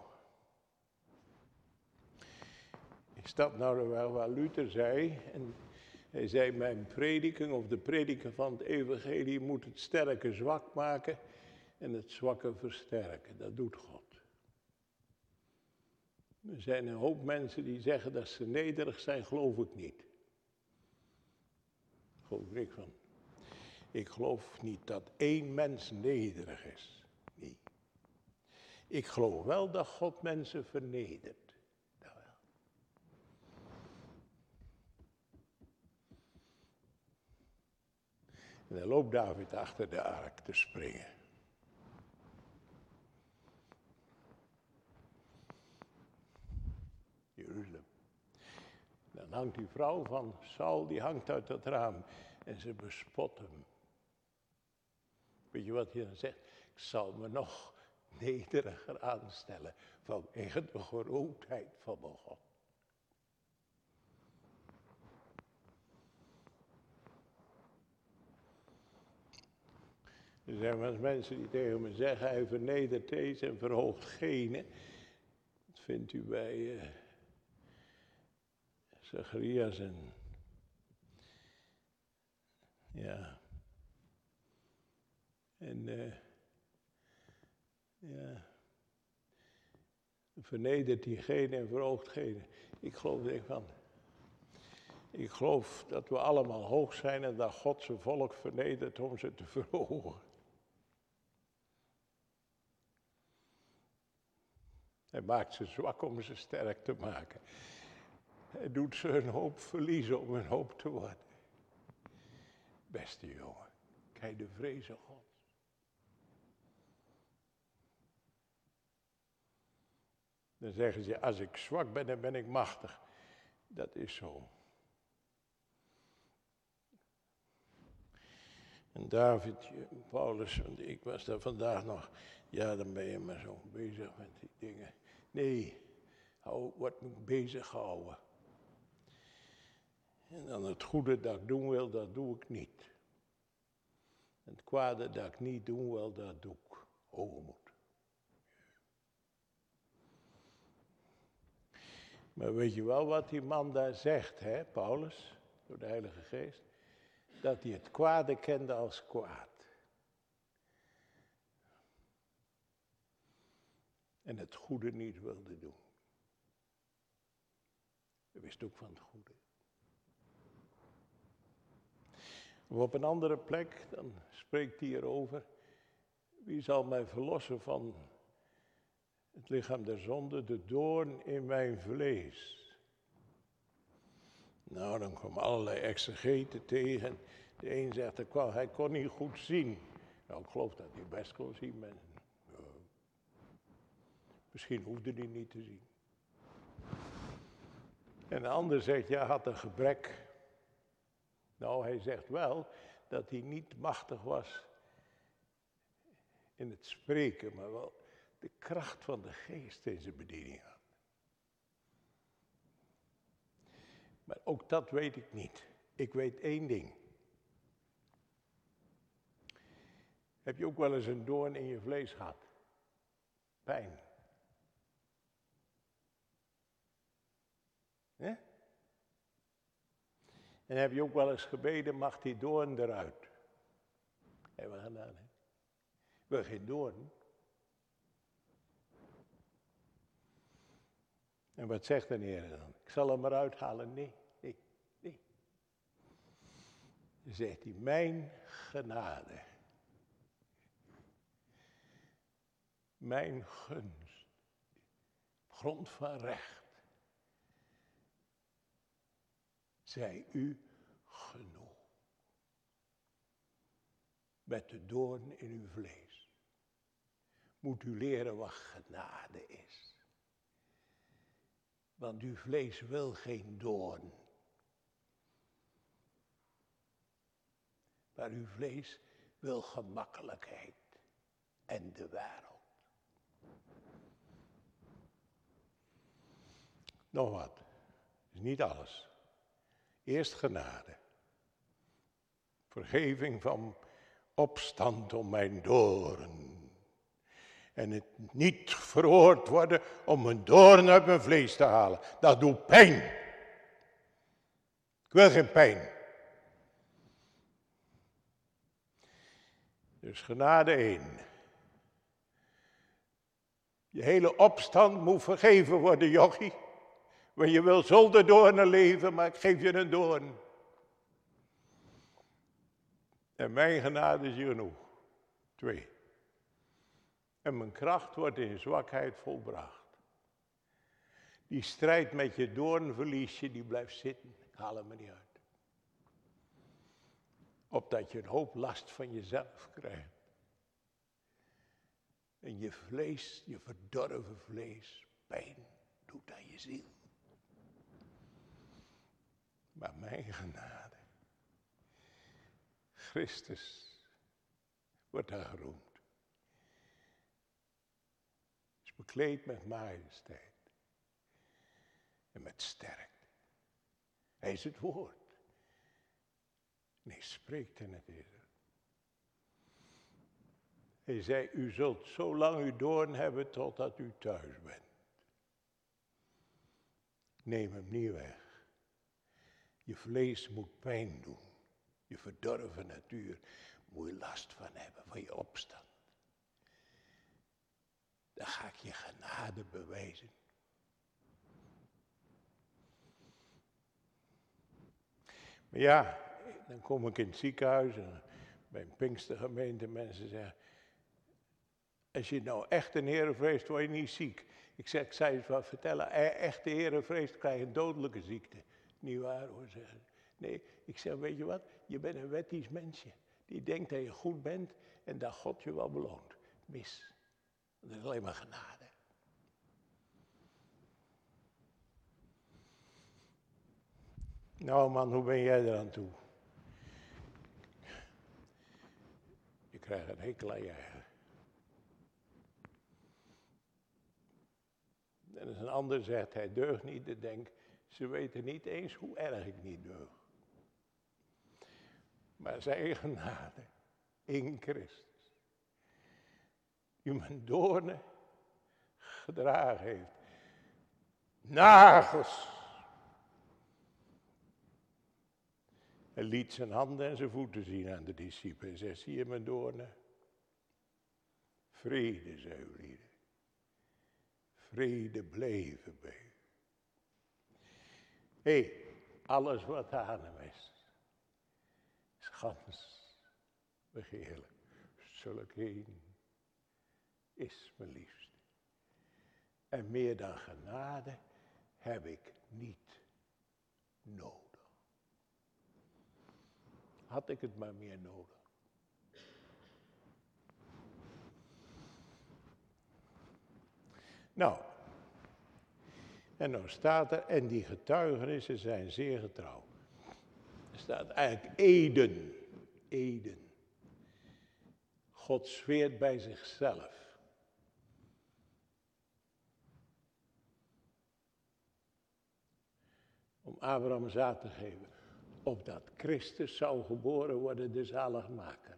is dat nou wel wat Luther zei? En hij zei, mijn prediking of de prediking van het evangelie moet het sterke zwak maken en het zwakke versterken. Dat doet God. Er zijn een hoop mensen die zeggen dat ze nederig zijn, geloof ik niet. Daar geloof ik niks van. Ik geloof niet dat 1 mens nederig is. Nee. Ik geloof wel dat God mensen vernedert. Dat wel. En dan loopt David achter de ark te springen. Jeruzalem. Dan hangt die vrouw van Saul, die hangt uit dat raam. En ze bespot hem. Weet je wat hij dan zegt? Ik zal me nog nederiger aanstellen vanwege de grootheid van mijn God. Er zijn wel eens mensen die tegen me zeggen, hij vernedert deze en verhoogt gene. Dat vindt u bij Zacharias en ja. En ja, vernedert diegene en verhoogt gene. Ik geloof er van. Ik geloof dat we allemaal hoog zijn en dat God zijn volk vernedert om ze te verhogen. Hij maakt ze zwak om ze sterk te maken. Hij doet ze een hoop verliezen om een hoop te worden. Beste jongen, kijk de vrezen God. Dan zeggen ze, als ik zwak ben, dan ben ik machtig. Dat is zo. En David, Paulus, want ik was daar vandaag nog. Ja, dan ben je maar zo bezig met die dingen. Nee, word me bezig gehouden. En dan het goede dat ik doen wil, dat doe ik niet. En het kwade dat ik niet doen wil, dat doe ik. Hoogmoed. Maar weet je wel wat die man daar zegt, hè, Paulus, door de Heilige Geest? Dat hij het kwade kende als kwaad. En het goede niet wilde doen. Hij wist ook van het goede. Op een andere plek, dan spreekt hij erover. Wie zal mij verlossen van het lichaam der zonde, de doorn in mijn vlees? Nou, dan komen allerlei exegeten tegen. De een zegt, hij kon niet goed zien. Nou, ik geloof dat hij best kon zien, mensen. Misschien hoefde hij niet te zien. En de ander zegt, ja, had een gebrek. Nou, hij zegt wel dat hij niet machtig was in het spreken, maar wel de kracht van de geest in zijn bediening had. Maar ook dat weet ik niet. Ik weet 1 ding. Heb je ook wel eens een doorn in je vlees gehad? Pijn. Hè? En heb je ook wel eens gebeden, mag die doorn eruit? Hebben we gedaan, hè? Wil geen doorn? En wat zegt de Heer dan? Ik zal hem eruit halen. Nee. Dan zegt hij, mijn genade, mijn gunst, grond van recht, zij u genoeg. Met de doorn in uw vlees moet u leren wat genade is. Want uw vlees wil geen doorn. Maar uw vlees wil gemakkelijkheid en de wereld. Nog wat, is niet alles. Eerst genade. Vergeving van opstand om mijn doorn. En het niet verhoord worden om een doorn uit mijn vlees te halen. Dat doet pijn. Ik wil geen pijn. Dus genade 1. Je hele opstand moet vergeven worden, jochie. Want je wil zonder doornen leven, maar ik geef je een doorn. En mijn genade is hier genoeg. 2. En mijn kracht wordt in zwakheid volbracht. Die strijd met je doornverliesje, die blijft zitten. Ik haal hem er niet uit. Opdat je een hoop last van jezelf krijgt. En je vlees, je verdorven vlees, pijn doet aan je ziel. Maar mijn genade, Christus, wordt daar geroemd. Is bekleed met majesteit en met sterkte. Hij is het woord. En hij spreekt en het is er. Hij zei, u zult zo lang uw doorn hebben totdat u thuis bent. Neem hem niet weg. Je vlees moet pijn doen. Je verdorven natuur moet je last van hebben, van je opstand. Dan ga ik je genade bewijzen. Maar ja, dan kom ik in het ziekenhuis en bij een Pinkstergemeente mensen zeggen, als je nou echt een Heere vreest, word je niet ziek. Ik zei eens wat vertellen, echt de Heere vreest, krijg je een dodelijke ziekte. Niet waar hoor, zeggen. Nee, ik zeg, weet je wat, je bent een wettisch mensje. Die denkt dat je goed bent en dat God je wel beloont. Mis. Dat is alleen maar genade. Nou man, hoe ben jij eraan toe? Je krijgt een hekel aan je eigen. En als een ander zegt, hij deugt niet, dan denk ik, ze weten niet eens hoe erg ik niet deug. Maar zijn genade in Christus, die mijn doornen gedragen heeft. Nagels. Hij liet zijn handen en zijn voeten zien aan de discipelen. En zei, zie je mijn doornen? Vrede, zei uw lieden. Vrede bleven bij u. Hé, alles wat aan hem is gans begeerlijk. Zulk een is mijn liefste. En meer dan genade heb ik niet nodig. Had ik het maar meer nodig. Nou, en nou staat er, en die getuigenissen zijn zeer getrouw. Er staat eigenlijk eden, eden. God zweert bij zichzelf. Om Abraham zaad te geven. Opdat Christus zou geboren worden, de zaligmaker.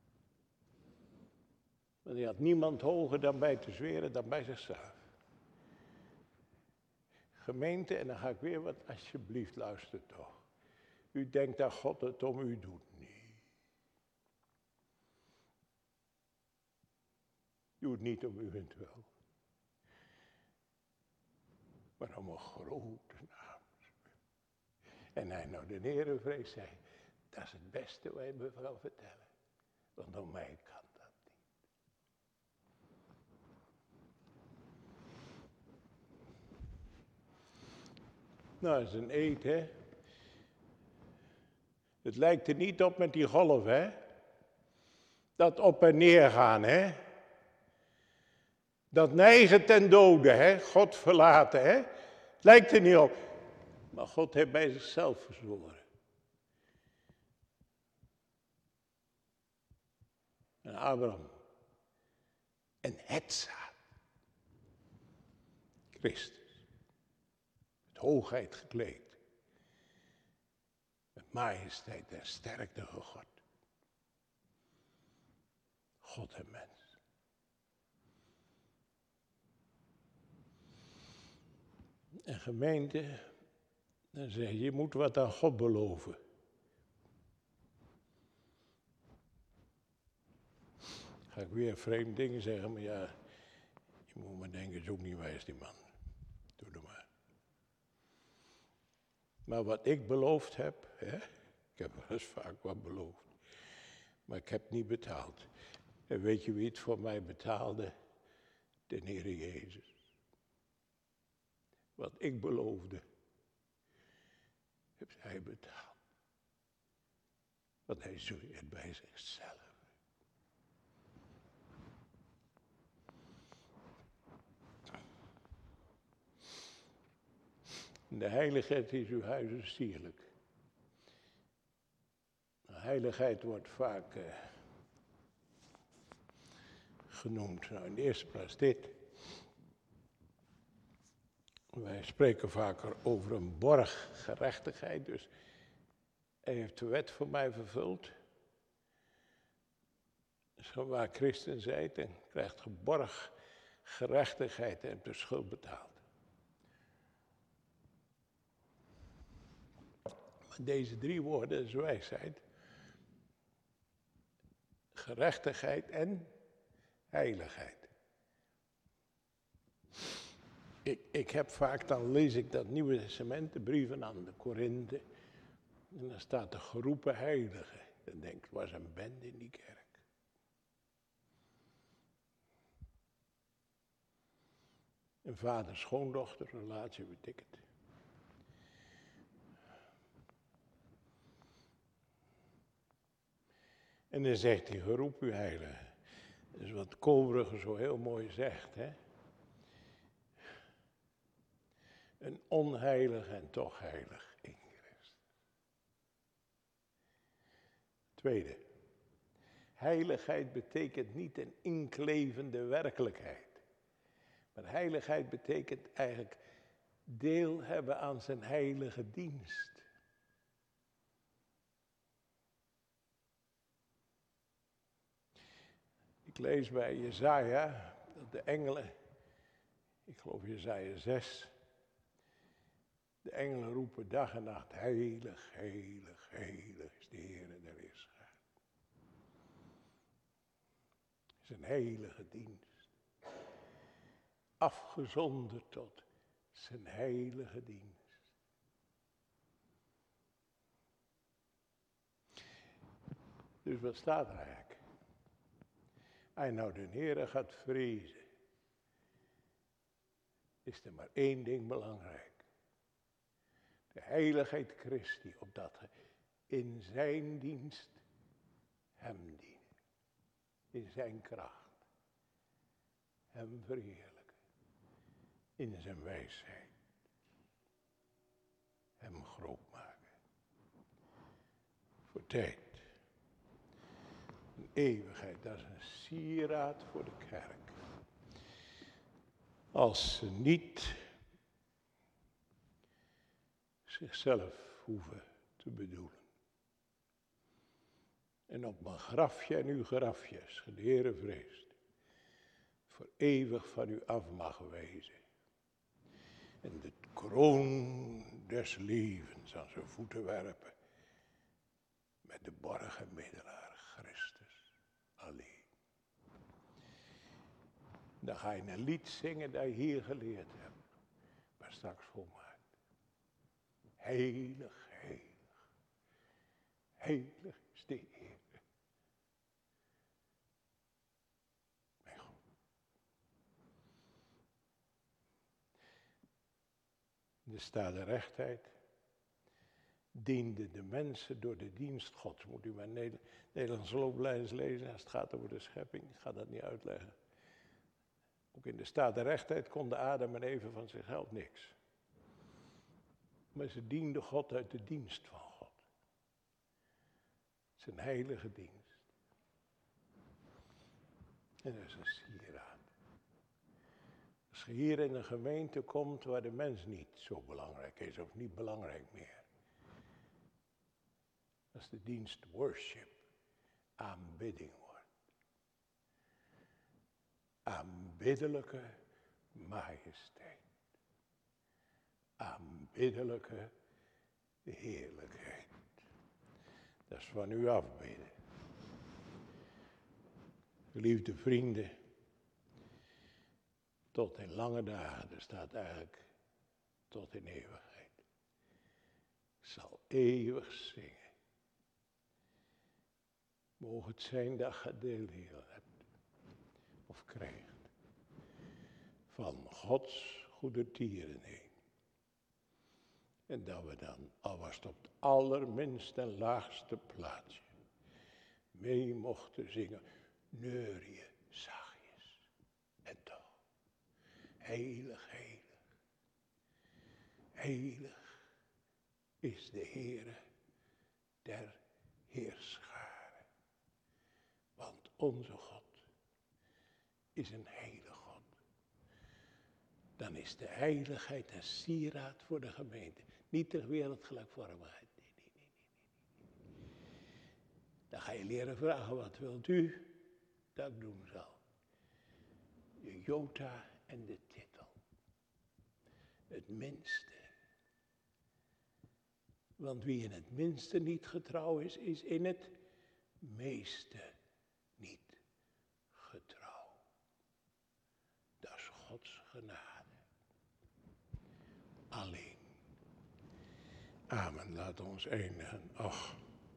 Want hij had niemand hoger dan bij te zweren dan bij zichzelf. Gemeente, en dan ga ik weer wat, alsjeblieft luister toch. U denkt dat God het om u doet. Nee. Doe het niet om uwentwil. Maar om een grote naam. En hij nou de Heere zei, dat is het beste wat je me kan vertellen. Want om mij kan dat niet. Nou, dat is een eed, hè. Het lijkt er niet op met die golf, hè. Dat op en neer gaan, hè. Dat neigen ten dode, hè. God verlaten, hè. Het lijkt er niet op. Maar God heeft bij zichzelf verzworen. En Abraham. En het zaad. Christus. Met hoogheid gekleed. Met majesteit en sterkte gegod. God en mens. En gemeente, dan zeg je moet wat aan God beloven. Ga ik weer vreemde dingen zeggen, maar ja, je moet maar denken, het is ook niet wijs die man. Doe het maar. Maar wat ik beloofd heb, hè, ik heb wel eens vaak wat beloofd, maar ik heb niet betaald. En weet je wie het voor mij betaalde? De Heere Jezus. Wat ik beloofde, heeft hij betaald. Want hij zweert bij zichzelf. De heiligheid is uw huizen sierlijk. De heiligheid wordt vaak genoemd. Nou, in de eerste plaats dit. Wij spreken vaker over een borg gerechtigheid, dus hij heeft de wet voor mij vervuld. Zo waar christen zijt en krijgt geborg gerechtigheid en hebt de schuld betaald. Maar deze drie woorden is wijsheid. Gerechtigheid en heiligheid. Ik heb vaak, dan lees ik dat Nieuwe Testament, de brieven aan de Korinthe. En dan staat de geroepen heilige. Dan denk ik, het was een bende in die kerk. Een vader-schoondochter relatie, weet ik het. En dan zegt hij, geroep u heilige. Dat is wat Koolbrugge zo heel mooi zegt, hè. Een onheilig en toch heilig in Christus. Tweede. Heiligheid betekent niet een inklevende werkelijkheid. Maar heiligheid betekent eigenlijk deel hebben aan zijn heilige dienst. Ik lees bij Jesaja dat de engelen, ik geloof Jesaja 6, de engelen roepen dag en nacht, heilig, heilig, heilig is de Heere der Israël. Het is een heilige dienst. Afgezonderd tot zijn heilige dienst. Dus wat staat er eigenlijk? Als nou de Heere gaat vrezen, is er maar één ding belangrijk. De heiligheid Christi, opdat ge in zijn dienst hem dienen. In zijn kracht. Hem verheerlijken. In zijn wijsheid. Hem groot maken. Voor tijd. Een eeuwigheid, dat is een sieraad voor de kerk. Als ze niet zichzelf hoeven te bedoelen. En op mijn grafje en uw grafjes, de Heere vreest, voor eeuwig van u af mag wezen. En de kroon des levens aan zijn voeten werpen met de borgenmiddelaar Christus alleen. Dan ga je een lied zingen dat je hier geleerd hebt, maar straks volmaakt. Heilig, heilig, heilig is de Heer. Mijn God. De staderechtheid diende de mensen door de dienst Gods. Moet u maar Nederlandse looplijns lezen als het gaat over de schepping. Ik ga dat niet uitleggen. Ook in de staderechtheid konden Adam en Eva van zichzelf niks. Maar ze dienden God uit de dienst van God. Zijn heilige dienst. En dat is een sieraad. Als je hier in een gemeente komt waar de mens niet zo belangrijk is of niet belangrijk meer. Als de dienst worship, aanbidding wordt. Aanbiddelijke majesteit. Aanbiddelijke heerlijkheid. Dat is van u afbidden. Geliefde vrienden, tot in lange dagen, er staat eigenlijk tot in eeuwigheid. Ik zal eeuwig zingen. Mogen het zijn dat je deel hebt of krijgt van Gods goede tieren heen. En dat we dan, al was het op het allerminste en laagste plaatsje, mee mochten zingen, neurje zachtjes. En toch, heilig, heilig, heilig is de Heere der heerscharen. Want onze God is een heilige God. Dan is de heiligheid een sieraad voor de gemeente. Niet ter wereldgelijkvormigheid. Nee. Dan ga je leren vragen, wat wilt u? Dat ik doen zal. De jota en de titel. Het minste. Want wie in het minste niet getrouw is, is in het meeste niet getrouw. Dat is Gods genade. Alleen. Amen. Laat ons eindigen. Ach,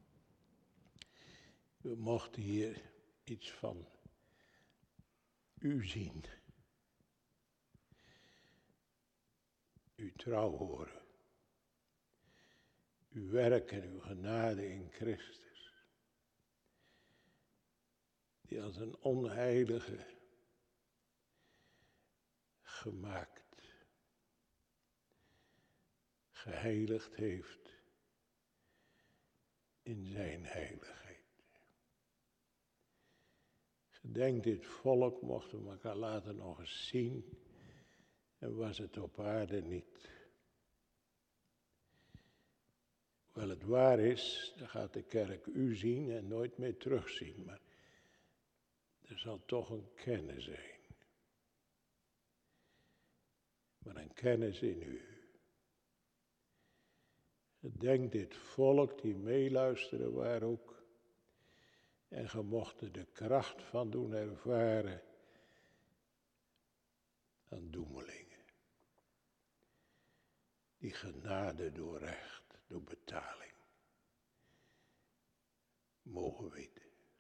we mochten hier iets van u zien. Uw trouw horen. Uw werk en uw genade in Christus. Die als een onheilige gemaakt, geheiligd heeft in zijn heiligheid. Gedenk dit volk, mochten we elkaar later nog eens zien, en was het op aarde niet. Wel het waar is, dan gaat de kerk u zien en nooit meer terugzien, maar er zal toch een kennis zijn. Maar een kennis in u. Gedenk dit volk die meeluisteren waar ook. En ge mochten de kracht van doen ervaren aan doemelingen. Die genade door recht, door betaling. Mogen weten.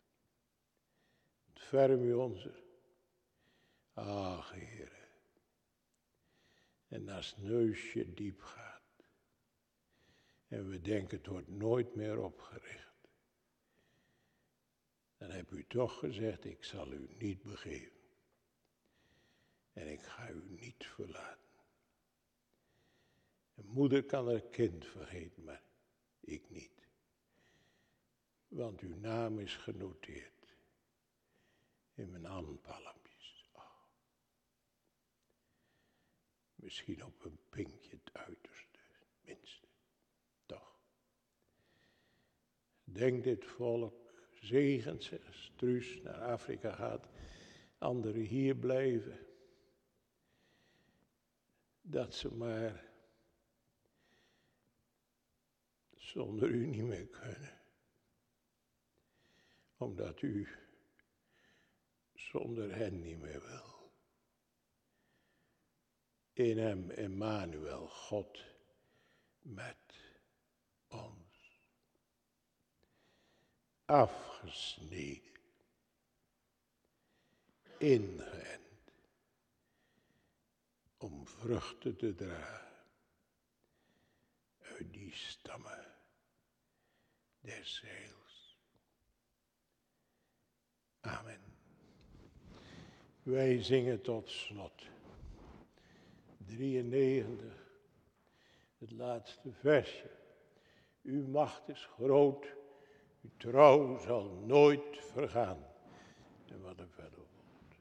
Ontferm u onze. Ach, Heere. En als het neusje diep gaat. En we denken het wordt nooit meer opgericht. Dan heb u toch gezegd, ik zal u niet begeven. En ik ga u niet verlaten. Een moeder kan haar kind vergeten, maar ik niet. Want uw naam is genoteerd in mijn handpalmpjes. Oh. Misschien op een pinkje het uiterste, minste. Toch. Denk dit volk, zegent ze als Truus naar Afrika gaat, anderen hier blijven. Dat ze maar zonder u niet meer kunnen. omdat u zonder hen niet meer wil. In hem, Emmanuel, God met ons. Afgesneden, ingeënt, om vruchten te dragen uit die stammen des heils. Amen. Wij zingen tot slot 93, het laatste versje. Uw macht is groot, uw trouw zal nooit vergaan. En wat er verder volgt.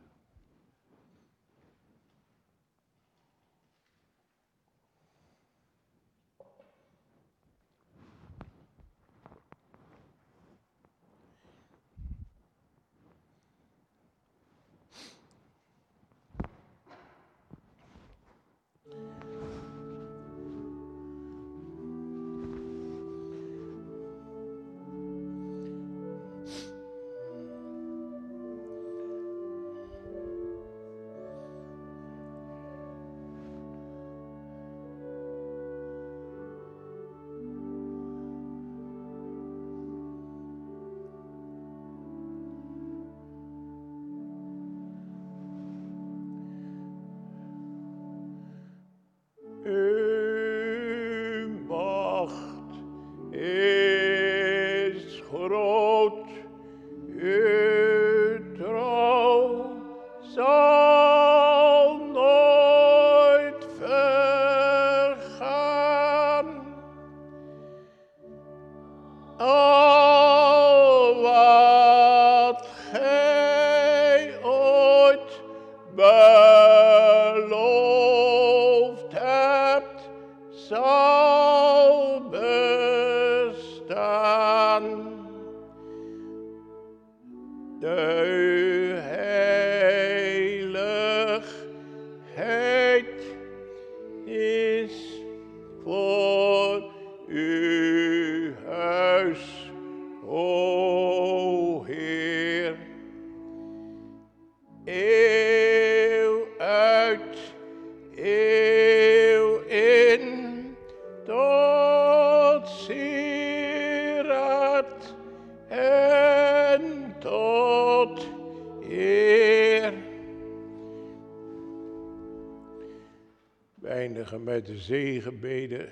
Met de zegenbeden.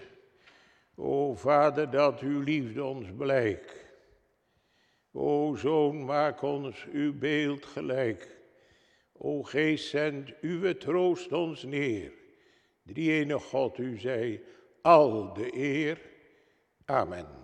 O Vader, dat uw liefde ons blijkt. O Zoon, maak ons uw beeld gelijk. O Geest, zend uw troost ons neer. Drie-enige God, u zij al de eer. Amen.